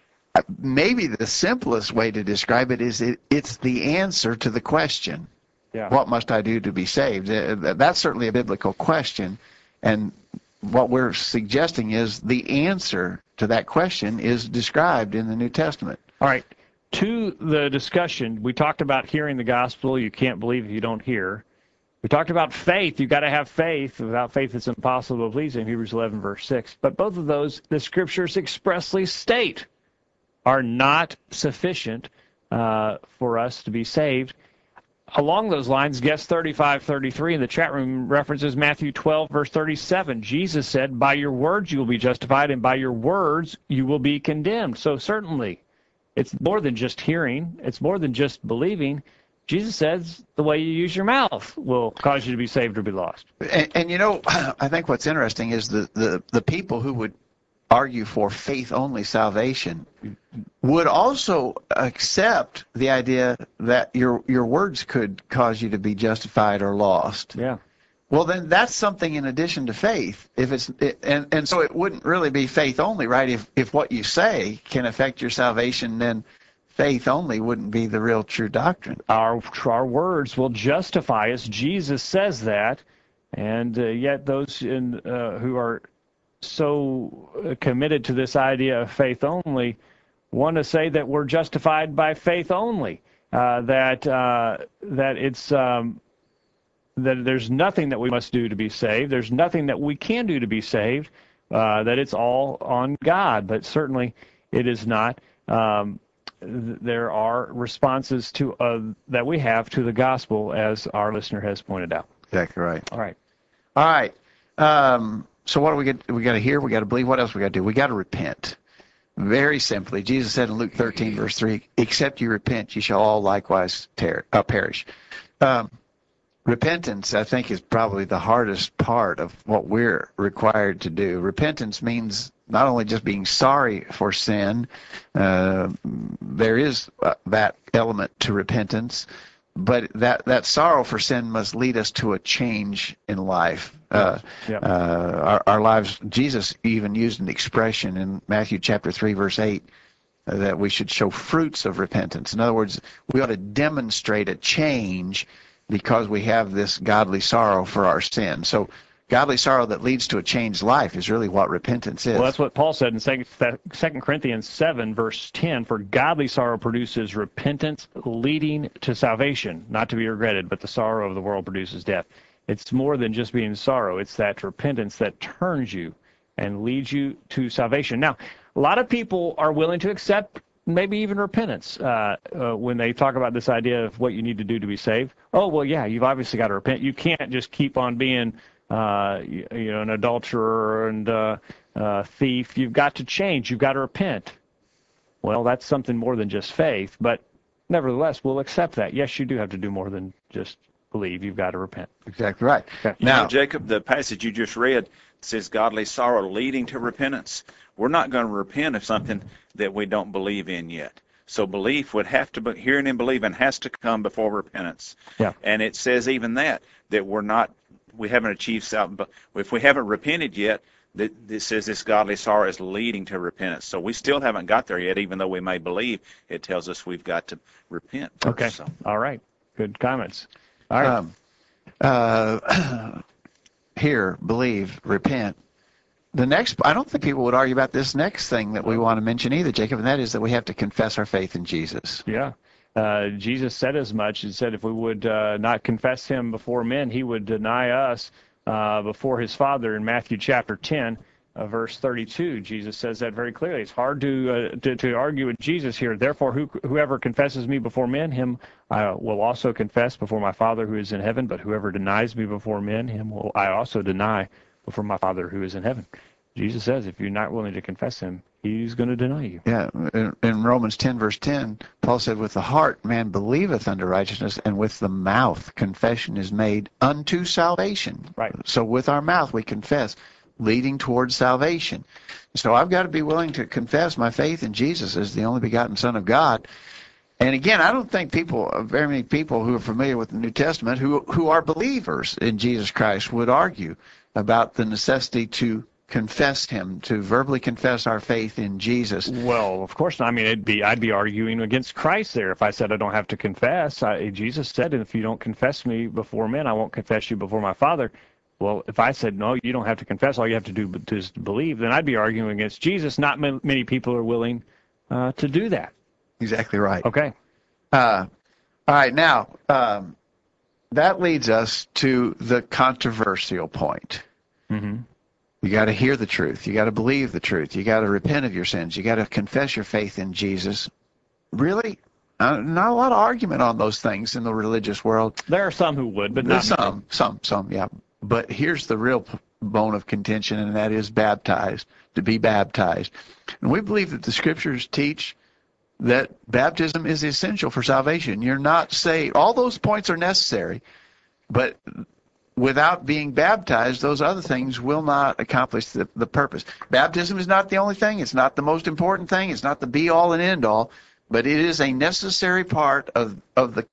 Maybe the simplest way to describe it is it, it's the answer to the question, yeah. What must I do to be saved? That's certainly a biblical question, and what we're suggesting is the answer to that question is described in the New Testament. All right. To the discussion, we talked about hearing the gospel. You can't believe if you don't hear. We talked about faith. You've got to have faith. Without faith, it's impossible to please Him, Hebrews eleven, verse six. But both of those, the Scriptures expressly state, are not sufficient uh, for us to be saved. Along those lines, guest thirty-five thirty-three in the chat room references Matthew twelve, verse thirty-seven. Jesus said, by your words you will be justified, and by your words you will be condemned. So certainly, it's more than just hearing. It's more than just believing. Jesus says the way you use your mouth will cause you to be saved or be lost. And, and you know, I think what's interesting is the, the, the people who would argue for faith-only salvation would also accept the idea that your your words could cause you to be justified or lost. Yeah. Well, then that's something in addition to faith. If it's it, and and so it wouldn't really be faith only, right? If if what you say can affect your salvation, then faith only wouldn't be the real true doctrine. Our our words will justify us. Jesus says that, and uh, yet those in, uh, who are so committed to this idea of faith only want to say that we're justified by faith only, uh, that uh, that it's um, that there's nothing that we must do to be saved, there's nothing that we can do to be saved, uh, that it's all on God. But certainly it is not. Um, th- there are responses to uh, that we have to the gospel, as our listener has pointed out. Exactly right. All right. All right. Um, so what do we get? We got to hear. We got to believe. What else we got to do? We got to repent. very simply, Jesus said in Luke thirteen, verse three, except you repent, you shall all likewise ter- uh, perish. Um, repentance, I think, is probably the hardest part of what we're required to do. Repentance means not only just being sorry for sin, uh, there is uh, that element to repentance, but that, that sorrow for sin must lead us to a change in life. Uh, Yep. uh, our, our lives, Jesus even used an expression in Matthew chapter three, verse eight, uh, that we should show fruits of repentance. In other words, we ought to demonstrate a change because we have this godly sorrow for our sin. So godly sorrow that leads to a changed life is really what repentance is. Well, that's what Paul said in Second Corinthians seven, verse ten, for godly sorrow produces repentance leading to salvation, not to be regretted, but the sorrow of the world produces death. It's more than just being sorrow. It's that repentance that turns you and leads you to salvation. Now, a lot of people are willing to accept maybe even repentance uh, uh, when they talk about this idea of what you need to do to be saved. Oh, well, yeah, you've obviously got to repent. You can't just keep on being uh, you, you know, an adulterer and uh, uh, thief. You've got to change. You've got to repent. Well, that's something more than just faith, but nevertheless, we'll accept that. Yes, you do have to do more than just believe. You've got to repent. Exactly right. Okay. You Now, know, Jacob, the passage you just read says godly sorrow leading to repentance. We're not going to repent of something that we don't believe in yet. So belief would have to be, hearing and believing has to come before repentance. Yeah. And it says even that, that we're not, we haven't achieved salvation. But if we haven't repented yet, that this says this godly sorrow is leading to repentance. So we still haven't got there yet, even though we may believe. It tells us we've got to repent first. Okay. So. All right. Good comments. All right. um, uh, hear, believe, repent. The next, I don't think people would argue about this next thing that we want to mention either, Jacob, and that is that we have to confess our faith in Jesus. Yeah. Uh, Jesus said as much. He said if we would uh, not confess him before men, he would deny us uh, before his Father in Matthew chapter ten, uh, verse thirty-two. Jesus says that very clearly. It's hard to uh, to, to argue with Jesus here. Therefore, who, whoever confesses me before men, him I will also confess before my Father who is in heaven. But whoever denies me before men, him will I also deny before my Father who is in heaven. Jesus says if you're not willing to confess him, he's going to deny you. Yeah, in, in Romans ten, verse ten, Paul said, with the heart man believeth unto righteousness, and with the mouth confession is made unto salvation. Right. So with our mouth we confess, leading towards salvation. So I've got to be willing to confess my faith in Jesus as the only begotten Son of God. And again, I don't think people, very many people who are familiar with the New Testament, who who are believers in Jesus Christ, would argue about the necessity to confess him, to verbally confess our faith in Jesus. Well, of course not. I mean, it'd be I'd be arguing against Christ there if I said I don't have to confess. I, Jesus said, if you don't confess me before men, I won't confess you before my Father. Well, if I said, no, you don't have to confess, all you have to do is believe, then I'd be arguing against Jesus. Not many people are willing uh, to do that. Exactly right. Okay. Uh, all right, now, um, that leads us to the controversial point. Mm-hmm. You got to hear the truth. You got to believe the truth. You got to repent of your sins. You got to confess your faith in Jesus. Really, uh, not a lot of argument on those things in the religious world. There are some who would, but not There's some, some, some, yeah. But here's the real bone of contention, and that is baptized, to be baptized. And we believe that the Scriptures teach that baptism is essential for salvation. You're not saved. All those points are necessary, but without being baptized, those other things will not accomplish the, the purpose. Baptism is not the only thing. It's not the most important thing. It's not the be-all and end-all, but it is a necessary part of, of the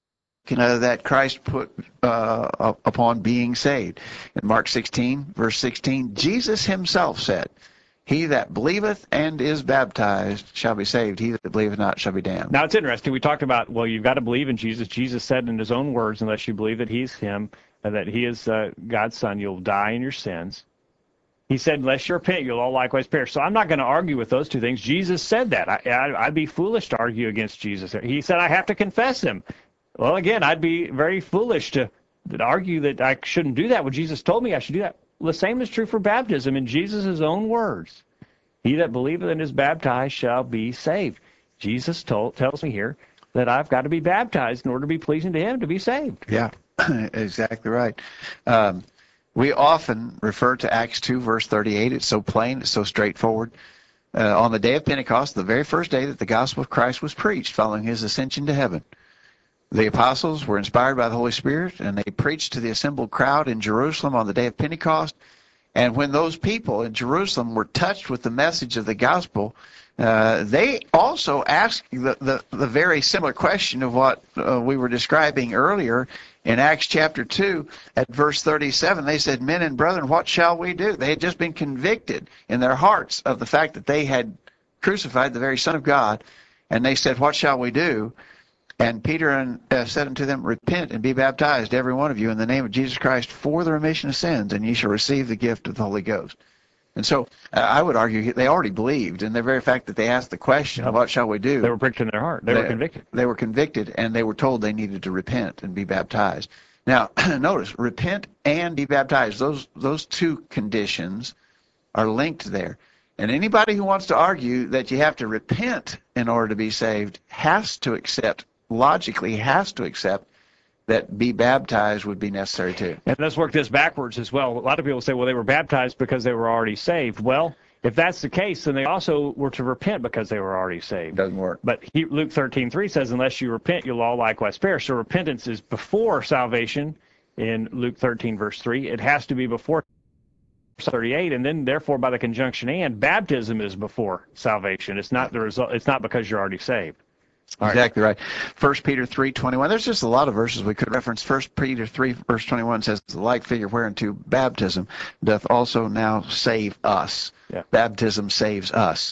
uh, that Christ put uh, upon being saved. In Mark sixteen, verse sixteen, Jesus himself said, he that believeth and is baptized shall be saved. He that believeth not shall be damned. Now, it's interesting. We talked about, well, you've got to believe in Jesus. Jesus said in his own words, unless you believe that he's him, that he is uh, God's son, you'll die in your sins. He said, unless you repent, you'll all likewise perish. So I'm not going to argue with those two things. Jesus said that. I, I, I'd be foolish to argue against Jesus. He said I have to confess him. Well, again, I'd be very foolish to, to argue that I shouldn't do that when Jesus told me I should do that. Well, the same is true for baptism in Jesus' own words. He that believeth and is baptized shall be saved. Jesus told, tells me here that I've got to be baptized in order to be pleasing to him to be saved. Yeah, exactly right. Um, we often refer to Acts two, verse thirty-eight. It's so plain, it's so straightforward. uh, on the day of Pentecost, the very first day that the gospel of Christ was preached following his ascension to heaven. The apostles were inspired by the Holy Spirit, and they preached to the assembled crowd in Jerusalem on the day of Pentecost. And when those people in Jerusalem were touched with the message of the gospel, uh, they also asked the, the, the very similar question of what uh, we were describing earlier in Acts chapter two at verse thirty-seven. They said, "Men and brethren, what shall we do?" They had just been convicted in their hearts of the fact that they had crucified the very Son of God. And they said, "What shall we do?" And Peter uh, said unto them, "Repent and be baptized, every one of you, in the name of Jesus Christ for the remission of sins, and ye shall receive the gift of the Holy Ghost." And so uh, I would argue they already believed, and the very fact that they asked the question, Yep. "What shall we do?" They were pricked in their heart. They, they were convicted. They were convicted, and they were told they needed to repent and be baptized. Now, notice, repent and be baptized. Those, those two conditions are linked there. And anybody who wants to argue that you have to repent in order to be saved has to accept, logically has to accept, that be baptized would be necessary too. And let's work this backwards as well. A lot of people say, well, they were baptized because they were already saved. Well, if that's the case, then they also were to repent because they were already saved. Doesn't work. But he, Luke thirteen three says, unless you repent, you'll all likewise perish. So repentance is before salvation in Luke thirteen verse three. It has to be before thirty-eight, and then therefore by the conjunction and, baptism is before salvation. It's not the result. It's not because you're already saved. All exactly right. First Peter three twenty-one. There's just a lot of verses we could reference. First Peter three verse twenty-one says, "The like figure whereunto baptism doth also now save us." Yeah. Baptism saves us.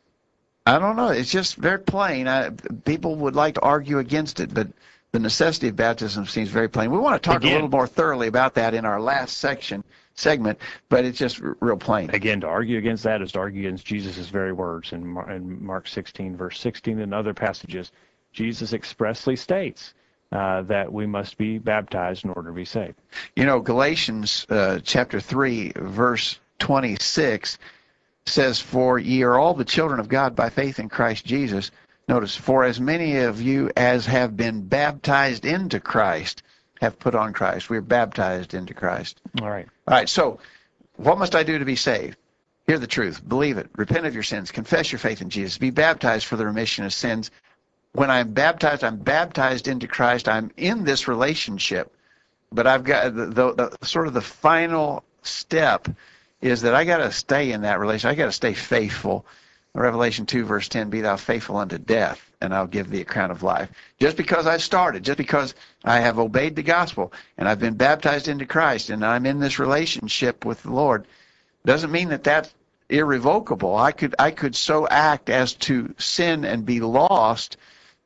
I don't know. It's just very plain. I, people would like to argue against it, but the necessity of baptism seems very plain. We want to talk Again. a little more thoroughly about that in our last section segment, but it's just r- real plain. Again, to argue against that is to argue against Jesus' very words. In, Mar- in Mark sixteen, verse sixteen, and other passages, Jesus expressly states uh, that we must be baptized in order to be saved. You know, Galatians uh, chapter three, verse twenty-six says, "For ye are all the children of God by faith in Christ Jesus." Notice, "For as many of you as have been baptized into Christ have put on Christ." We're baptized into Christ. All right. All right, so what must I do to be saved? Hear the truth. Believe it. Repent of your sins. Confess your faith in Jesus. Be baptized for the remission of sins. When I'm baptized, I'm baptized into Christ. I'm in this relationship, but I've got the, the, the sort of the final step is that I got to stay in that relation. I got to stay faithful. Revelation two, verse ten, "Be thou faithful unto death, and I'll give thee a crown of life." Just because I started, just because I have obeyed the gospel, and I've been baptized into Christ, and I'm in this relationship with the Lord, doesn't mean that that's irrevocable. I could, I could so act as to sin and be lost.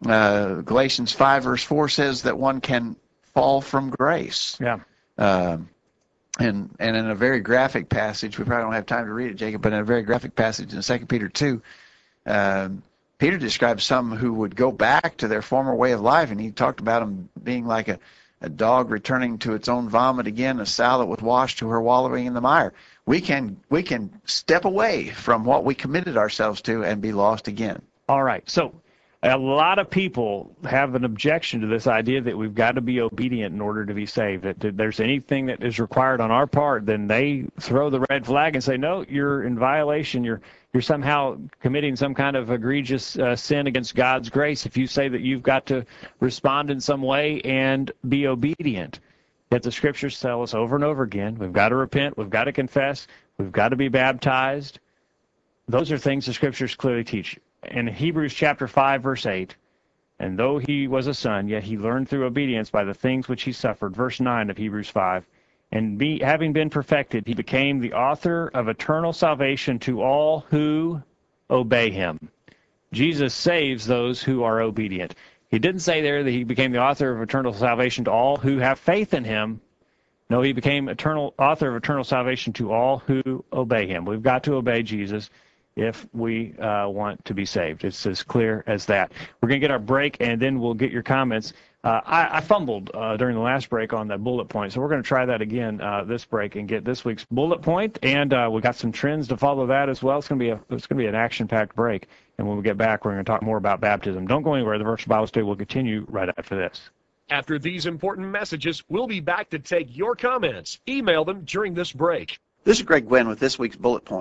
Uh, Galatians five, verse four says that one can fall from grace. Yeah. Um, And and in a very graphic passage, we probably don't have time to read it, Jacob, but in a very graphic passage in Second Peter two, um, Peter describes some who would go back to their former way of life, and he talked about them being like a, a dog returning to its own vomit again, a sow that was washed to her wallowing in the mire. We can we can step away from what we committed ourselves to and be lost again. All right. So a lot of people have an objection to this idea that we've got to be obedient in order to be saved. That there's anything that is required on our part, then they throw the red flag and say, no, you're in violation. You're you're somehow committing some kind of egregious uh, sin against God's grace if you say that you've got to respond in some way and be obedient. Yet the scriptures tell us over and over again, we've got to repent, we've got to confess, we've got to be baptized. Those are things the scriptures clearly teach. In Hebrews chapter five, verse eight, "And though he was a son, yet he learned through obedience by the things which he suffered." Verse nine of Hebrews five, "And be, having been perfected, he became the author of eternal salvation to all who obey him." Jesus saves those who are obedient. He didn't say there that he became the author of eternal salvation to all who have faith in him. No, he became eternal author of eternal salvation to all who obey him. We've got to obey Jesus if we uh, want to be saved. It's as clear as that. We're going to get our break, and then we'll get your comments. Uh, I, I fumbled uh, during the last break on that bullet point, so we're going to try that again uh, this break and get this week's bullet point, and uh, we got some trends to follow that as well. It's going to be a it's going to be an action-packed break, and when we get back, we're going to talk more about baptism. Don't go anywhere. The Virtual Bible Study will continue right after this. After these important messages, we'll be back to take your comments. Email them during this break. This is Greg Gwynn with this week's bullet point.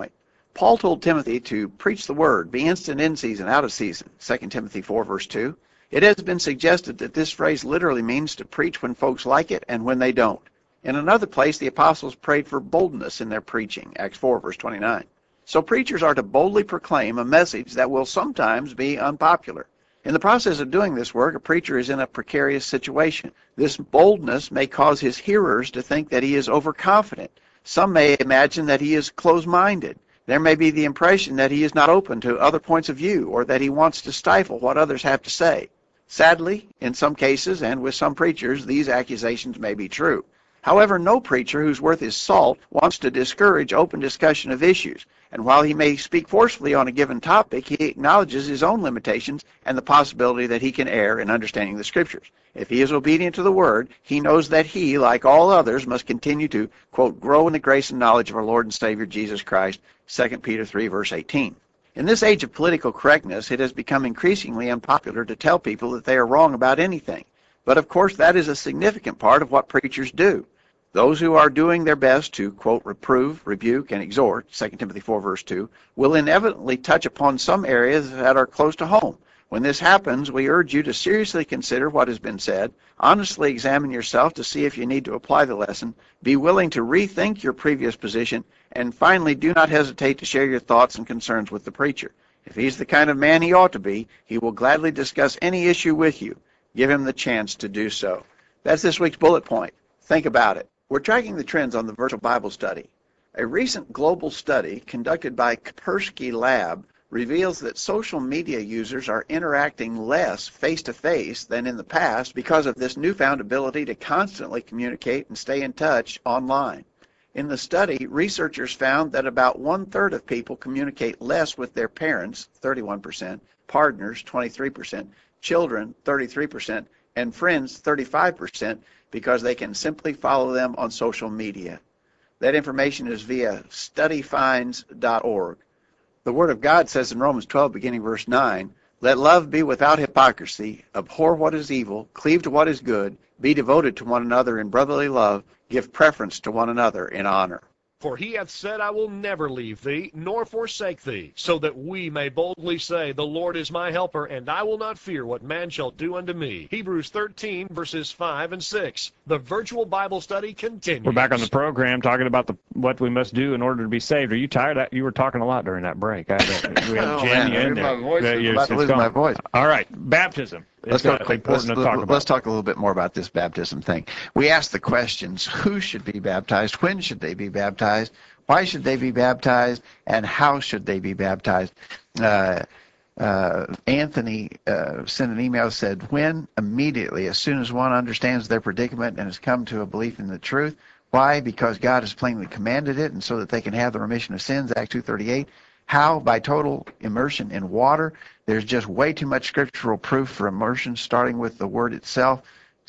Paul told Timothy to preach the word, be instant in season, out of season, Second Timothy four, verse two. It has been suggested that this phrase literally means to preach when folks like it and when they don't. In another place, the apostles prayed for boldness in their preaching, Acts four, verse twenty-nine. So preachers are to boldly proclaim a message that will sometimes be unpopular. In the process of doing this work, a preacher is in a precarious situation. This boldness may cause his hearers to think that he is overconfident. Some may imagine that he is closed-minded. There may be the impression that he is not open to other points of view or that he wants to stifle what others have to say. Sadly, in some cases and with some preachers, these accusations may be true. However, no preacher who's worth his salt wants to discourage open discussion of issues, and while he may speak forcefully on a given topic, he acknowledges his own limitations and the possibility that he can err in understanding the Scriptures. If he is obedient to the Word, he knows that he, like all others, must continue to, quote, grow in the grace and knowledge of our Lord and Savior Jesus Christ, Second Peter three, verse eighteen. In this age of political correctness, it has become increasingly unpopular to tell people that they are wrong about anything. But of course, that is a significant part of what preachers do. Those who are doing their best to, quote, reprove, rebuke, and exhort, Second Timothy four, verse two, will inevitably touch upon some areas that are close to home. When this happens, we urge you to seriously consider what has been said, honestly examine yourself to see if you need to apply the lesson, be willing to rethink your previous position, and finally, do not hesitate to share your thoughts and concerns with the preacher. If he's the kind of man he ought to be, he will gladly discuss any issue with you. Give him the chance to do so. That's this week's bullet point. Think about it. We're tracking the trends on the Virtual Bible Study. A recent global study conducted by Kaspersky Lab reveals that social media users are interacting less face-to-face than in the past because of this newfound ability to constantly communicate and stay in touch online. In the study, researchers found that about one-third of people communicate less with their parents, thirty-one percent, partners, twenty-three percent, children, thirty-three percent, and friends, thirty-five percent, because they can simply follow them on social media. That information is via study finds dot org. The Word of God says in Romans twelve, beginning verse nine, let love be without hypocrisy, abhor what is evil, cleave to what is good, be devoted to one another in brotherly love, give preference to one another in honor. For he hath said, I will never leave thee, nor forsake thee, so that we may boldly say, the Lord is my helper, and I will not fear what man shall do unto me. Hebrews thirteen, verses five and six. The Virtual Bible Study continues. We're back on the program talking about the what we must do in order to be saved. Are you tired? You were talking a lot during that break. I, we had Oh, Jan man, you in my there. voice Yeah, is you're- about to it's lose gone. my voice. All right, baptism. Let's It's, go uh, quick. important Let's, to talk about. let's talk a little bit more about this baptism thing. We asked the questions: who should be baptized? When should they be baptized? Why should they be baptized? And how should they be baptized? Uh, uh, Anthony uh, sent an email, said, when? Immediately, as soon as one understands their predicament and has come to a belief in the truth. Why? Because God has plainly commanded it, and so that they can have the remission of sins, Acts two thirty-eight. How? By total immersion in water. There's just way too much scriptural proof for immersion, starting with the word itself,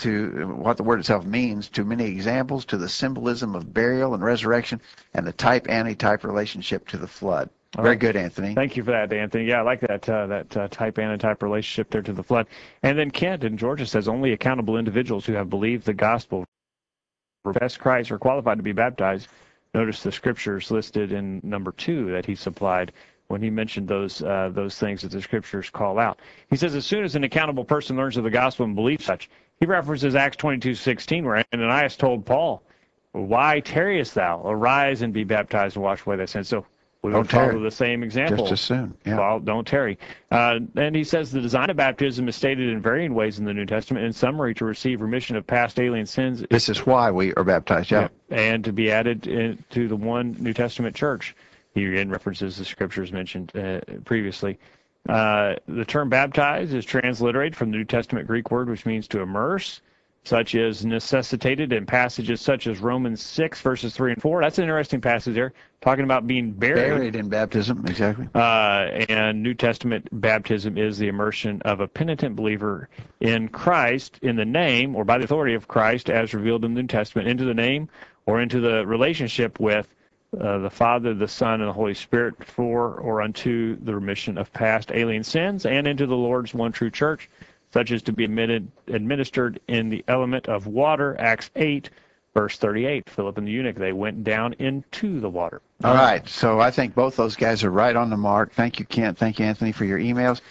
to what the word itself means, to many examples, to the symbolism of burial and resurrection, and the type-antitype relationship to the flood. All Very right. good, Anthony. Thank you for that, Anthony. Yeah, I like that uh, that uh, type-antitype relationship there to the flood. And then Kent in Georgia says only accountable individuals who have believed the gospel, profess Christ, are qualified to be baptized. Notice the scriptures listed in number two that he supplied when he mentioned those uh, those things that the scriptures call out. He says, as soon as an accountable person learns of the gospel and believes such, he references Acts twenty-two sixteen, where Ananias told Paul, why tarriest thou? Arise and be baptized and wash away thy sins. So we Don't would follow tarry. the same example. Just as soon. Yeah. Well, don't tarry. Uh, and he says the design of baptism is stated in varying ways in the New Testament. In summary, to receive remission of past alien sins. This is why we are baptized. Yeah. And to be added in, to the one New Testament church. He again references the scriptures mentioned uh, previously. Uh, the term baptize is transliterated from the New Testament Greek word, which means to immerse, such as necessitated in passages such as Romans six, verses three and four. That's an interesting passage there, talking about being buried. Buried in baptism, exactly. Uh, and New Testament baptism is the immersion of a penitent believer in Christ, in the name, or by the authority of Christ, as revealed in the New Testament, into the name or into the relationship with uh, the Father, the Son, and the Holy Spirit for or unto the remission of past alien sins, and into the Lord's one true church, such as to be admitted, administered in the element of water, Acts eight, verse thirty-eight, Philip and the eunuch, they went down into the water. All right. So I think both those guys are right on the mark. Thank you, Kent. Thank you, Anthony, for your emails.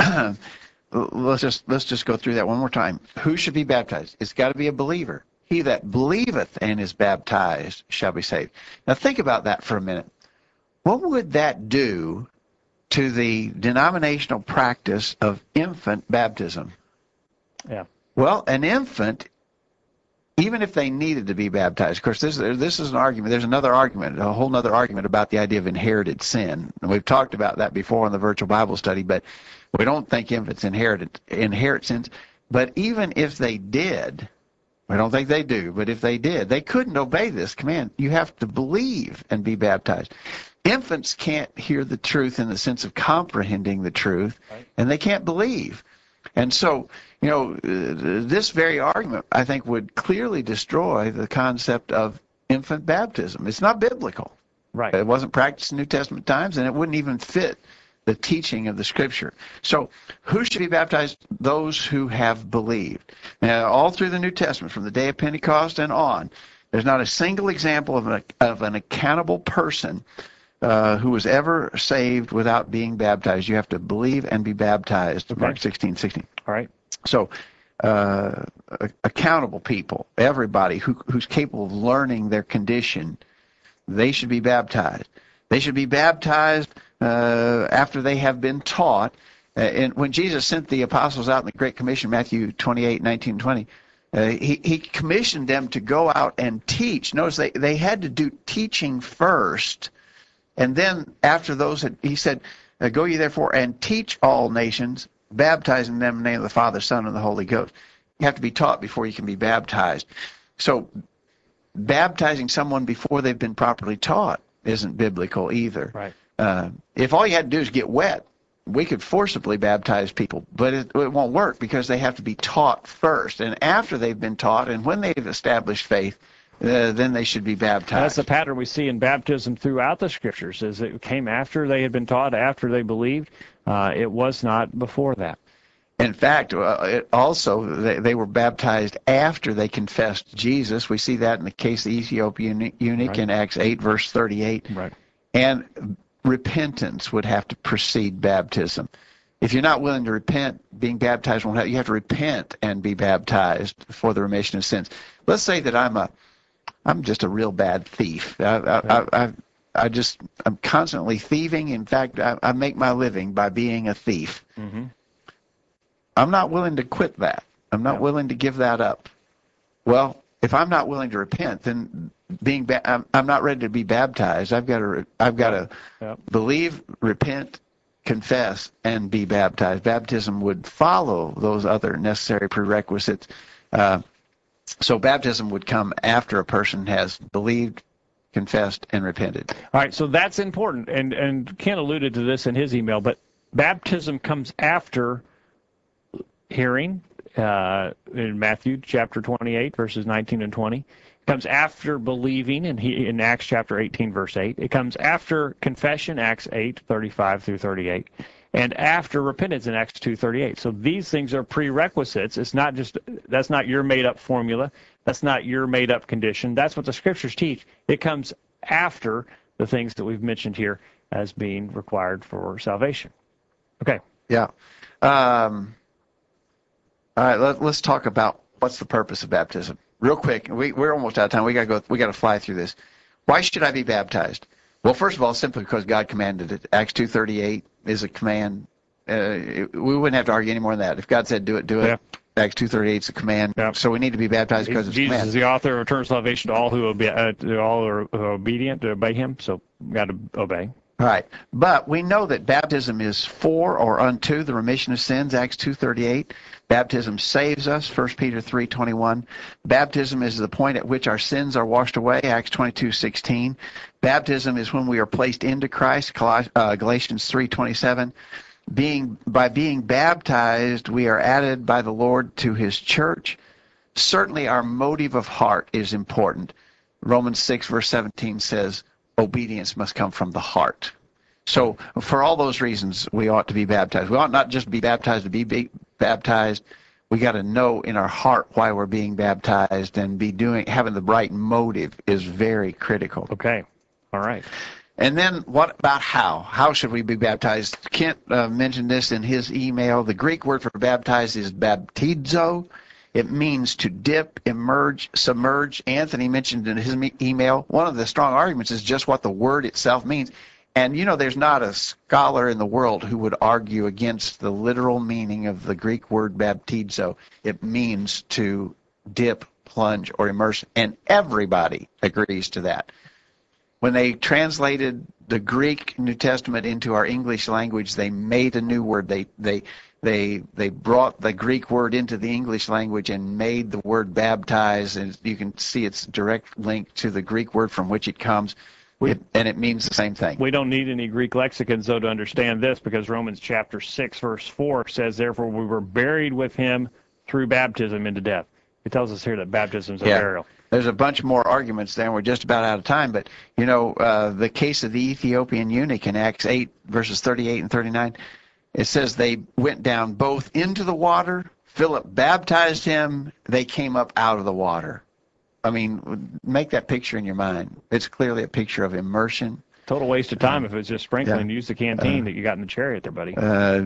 let's just let's just go through that one more time. Who should be baptized? It's got to be a believer. He that believeth and is baptized shall be saved. Now think about that for a minute. What would that do to the denominational practice of infant baptism? Yeah. Well, an infant, even if they needed to be baptized, of course, this, this is an argument. There's another argument, a whole other argument about the idea of inherited sin. And we've talked about that before in the virtual Bible study, but we don't think infants inherited, inherit sins. But even if they did, I don't think they do, but if they did, they couldn't obey this command. You have to believe and be baptized. Infants can't hear the truth in the sense of comprehending the truth, right, and they can't believe. And so, you know, uh, this very argument, I think, would clearly destroy the concept of infant baptism. It's not biblical. Right. It wasn't practiced in New Testament times, and it wouldn't even fit the teaching of the Scripture. So who should be baptized? Those who have believed. Now, all through the New Testament, from the day of Pentecost and on, there's not a single example of an, of an accountable person uh, who was ever saved without being baptized. You have to believe and be baptized. Okay. Mark sixteen sixteen. All right. So uh, accountable people, everybody who, who's capable of learning their condition, they should be baptized. They should be baptized uh, after they have been taught. Uh, and when Jesus sent the apostles out in the Great Commission, Matthew twenty-eight, nineteen, twenty, uh, he, he commissioned them to go out and teach. Notice they, they had to do teaching first. And then after those, had, he said, uh, go ye therefore and teach all nations, baptizing them in the name of the Father, Son, and the Holy Ghost. You have to be taught before you can be baptized. So baptizing someone before they've been properly taught isn't biblical either. Right. Uh, if all you had to do is get wet, we could forcibly baptize people, but it, it won't work because they have to be taught first. And after they've been taught and when they've established faith, uh, then they should be baptized. That's the pattern we see in baptism throughout the Scriptures, is it came after they had been taught, after they believed. Uh, it was not before that. In fact, uh, it also, they, they were baptized after they confessed Jesus. We see that in the case of the Ethiopian eunuch Right. in Acts eight, verse thirty-eight. Right. And repentance would have to precede baptism. If you're not willing to repent, being baptized won't have, you have to repent and be baptized for the remission of sins. Let's say that I'm a, I'm just a real bad thief. I, I, I, I, I just, I'm constantly thieving. In fact, I, I make my living by being a thief. Mm-hmm. I'm not willing to quit that. I'm not Yeah. willing to give that up. Well, if I'm not willing to repent, then being ba- I'm, I'm not ready to be baptized. I've got to I've got to Yeah. believe, repent, confess, and be baptized. Baptism would follow those other necessary prerequisites. Uh, so baptism would come after a person has believed, confessed, and repented. All right, so that's important, and and Ken alluded to this in his email, but baptism comes after hearing, uh, in Matthew chapter twenty-eight, verses nineteen and twenty. It comes after believing in, he, in Acts chapter eighteen, verse eight. It comes after confession, Acts eight, thirty-five through thirty-eight. And after repentance in Acts two thirty-eight. So these things are prerequisites. It's not just, that's not your made-up formula. That's not your made-up condition. That's what the Scriptures teach. It comes after the things that we've mentioned here as being required for salvation. Okay. Yeah. Um, all right. Let, let's talk about what's the purpose of baptism. Real quick. We, we're almost out of time. We got to go. We got to fly through this. Why should I be baptized? Well, first of all, simply because God commanded it. Acts two thirty-eight is a command. Uh, it, we wouldn't have to argue any more than that. If God said do it, do it. Yeah. Acts two thirty-eight is a command. Yeah. So we need to be baptized because it's a Jesus command. is the author of eternal salvation to all who obe- uh, to all are, who are obedient to obey him. So we got to obey. Right. But we know that baptism is for or unto the remission of sins, Acts two thirty-eight. Baptism saves us, First Peter three twenty-one. Baptism is the point at which our sins are washed away, Acts twenty-two sixteen. Baptism is when we are placed into Christ, uh, Galatians three twenty-seven. Being, by being baptized, we are added by the Lord to his church. Certainly our motive of heart is important. Romans six verse seventeen says, obedience must come from the heart. So for all those reasons, we ought to be baptized. We ought not just be baptized to be baptized. we got to know in our heart why we're being baptized, and be doing having the right motive is very critical. Okay. All right. And then what about how? How should we be baptized? Kent uh, mentioned this in his email. The Greek word for baptized is baptizo. It means to dip, immerse, submerge. Anthony mentioned in his me- email, one of the strong arguments is just what the word itself means. And, you know, there's not a scholar in the world who would argue against the literal meaning of the Greek word baptizo. It means to dip, plunge, or immerse, and everybody agrees to that. When they translated the Greek New Testament into our English language, they made a new word. They they they they brought the Greek word into the English language and made the word baptize, and you can see its direct link to the Greek word from which it comes, it, and it means the same thing. We don't need any Greek lexicons, though, to understand this, because Romans chapter six, verse four says, therefore we were buried with him through baptism into death. It tells us here that baptism is a Yeah. burial. There's a bunch more arguments there, and we're just about out of time. But, you know, uh, the case of the Ethiopian eunuch in Acts eight, verses thirty-eight and thirty-nine, it says they went down both into the water. Philip baptized him. They came up out of the water. I mean, make that picture in your mind. It's clearly a picture of immersion. Total waste of time if it's just sprinkling. Yeah. Use the canteen Uh, that you got in the chariot there, buddy. Uh,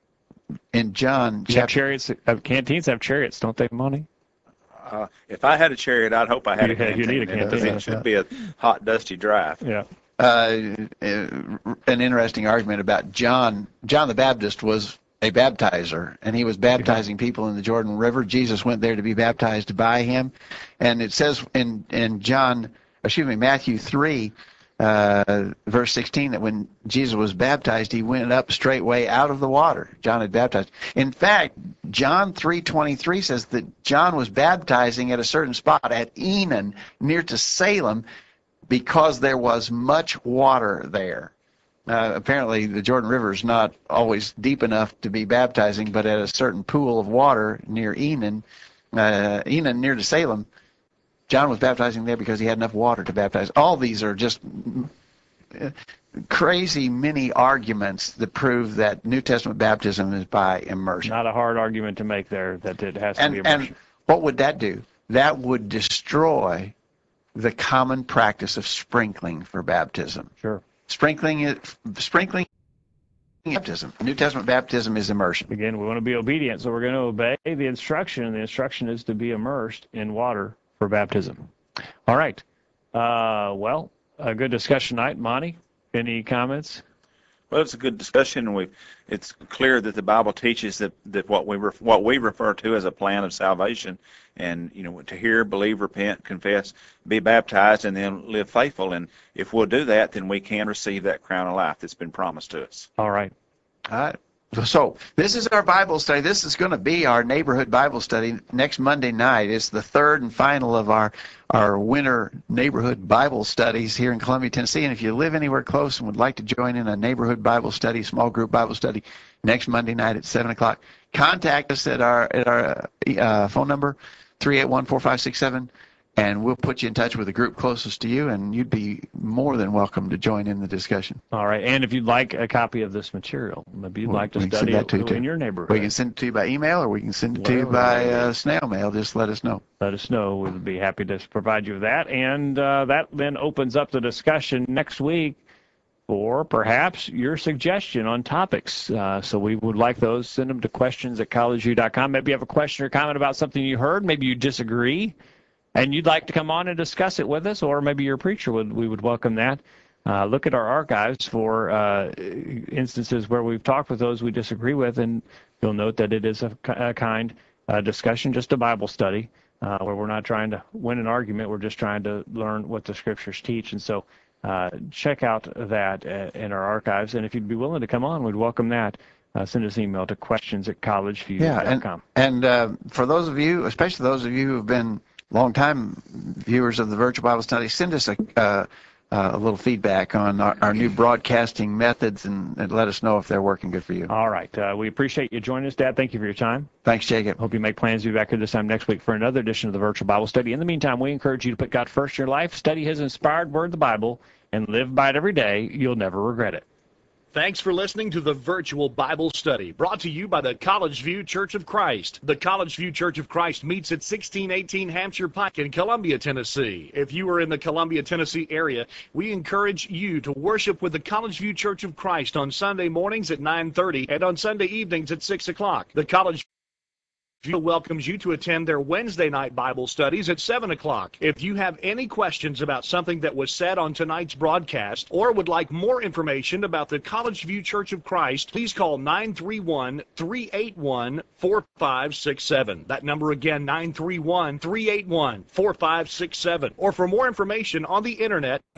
in John You have chapter... chariots. Uh, canteens have chariots, don't they, Monty? Uh, if I had a chariot, I'd hope I had You- a canteen. you need a because canteen. it should be a hot, dusty drive. Yeah. Uh, an interesting argument about John. John the Baptist was a baptizer, and he was baptizing people in the Jordan River. Jesus went there to be baptized by him, and it says in in John, excuse me, Matthew three, uh, verse sixteen, that when Jesus was baptized, he went up straightway out of the water. John had baptized. In fact, John three twenty-three says that John was baptizing at a certain spot at Enon, near to Salem, because there was much water there. Uh, apparently, the Jordan River is not always deep enough to be baptizing, but at a certain pool of water near Enon, uh, Enon near to Salem, John was baptizing there because he had enough water to baptize. All these are just crazy many arguments that prove that New Testament baptism is by immersion. Not a hard argument to make there that it has to and, be immersion. and what would that do? That would destroy the common practice of sprinkling for baptism. Sure. Sprinkling it, sprinkling baptism. New Testament baptism is immersion. Again, we want to be obedient, so we're going to obey the instruction, and the instruction is to be immersed in water for baptism. All right. Uh, well, a good discussion tonight. Monty, any comments? Well, it's a good discussion, and we it's clear that the Bible teaches that, that what we ref, what we refer to as a plan of salvation, and you know, to hear, believe, repent, confess, be baptized, and then live faithful. And if we'll do that, then we can receive that crown of life that's been promised to us. All right. All right. So this is our Bible study. This is going to be our neighborhood Bible study next Monday night. It's the third and final of our, our winter neighborhood Bible studies here in Columbia, Tennessee. And if you live anywhere close and would like to join in a neighborhood Bible study, small group Bible study, next Monday night at seven o'clock, contact us at our, at our uh, phone number, three eight one, four five six seven. And we'll put you in touch with the group closest to you, and you'd be more than welcome to join in the discussion. All right. And if you'd like a copy of this material, maybe you'd Well, like to we can send study that it to you, too. in your neighborhood, We can send it to you by email, or we can send it to you Whatever. by uh, snail mail. Just let us know. let us know. We would be happy to provide you with that. And uh, that then opens up the discussion next week for perhaps your suggestion on topics. Uh, so we would like those. Send them to questions at college view dot com. Maybe you have a question or comment about something you heard. Maybe you disagree, and you'd like to come on and discuss it with us, or maybe your preacher would. We would welcome that. Uh, look at our archives for uh, instances where we've talked with those we disagree with, and you'll note that it is a, a kind uh, discussion, just a Bible study, uh, where we're not trying to win an argument. We're just trying to learn what the Scriptures teach. And so uh, check out that uh, in our archives. And if you'd be willing to come on, we'd welcome that. Uh, send us an email to questions at college view dot com. Yeah, and, and uh, for those of you, especially those of you who have been long-time viewers of the Virtual Bible Study, send us a, uh, uh, a little feedback on our, our new broadcasting methods, and, and let us know if they're working good for you. All right. Uh, we appreciate you joining us, Dad. Thank you for your time. Thanks, Jacob. Hope you make plans to be back here this time next week for another edition of the Virtual Bible Study. In the meantime, we encourage you to put God first in your life, study His inspired word, the Bible, and live by it every day. You'll never regret it. Thanks for listening to the Virtual Bible Study, brought to you by the College View Church of Christ. The College View Church of Christ meets at sixteen eighteen Hampshire Pike in Columbia, Tennessee. If you are in the Columbia, Tennessee area, we encourage you to worship with the College View Church of Christ on Sunday mornings at nine thirty and on Sunday evenings at six o'clock. The College View welcomes you to attend their Wednesday night Bible studies at seven o'clock. If you have any questions about something that was said on tonight's broadcast or would like more information about the College View Church of Christ, please call nine three one, three eight one, four five six seven. That number again, nine three one, three eight one, four five six seven. Or for more information on the internet,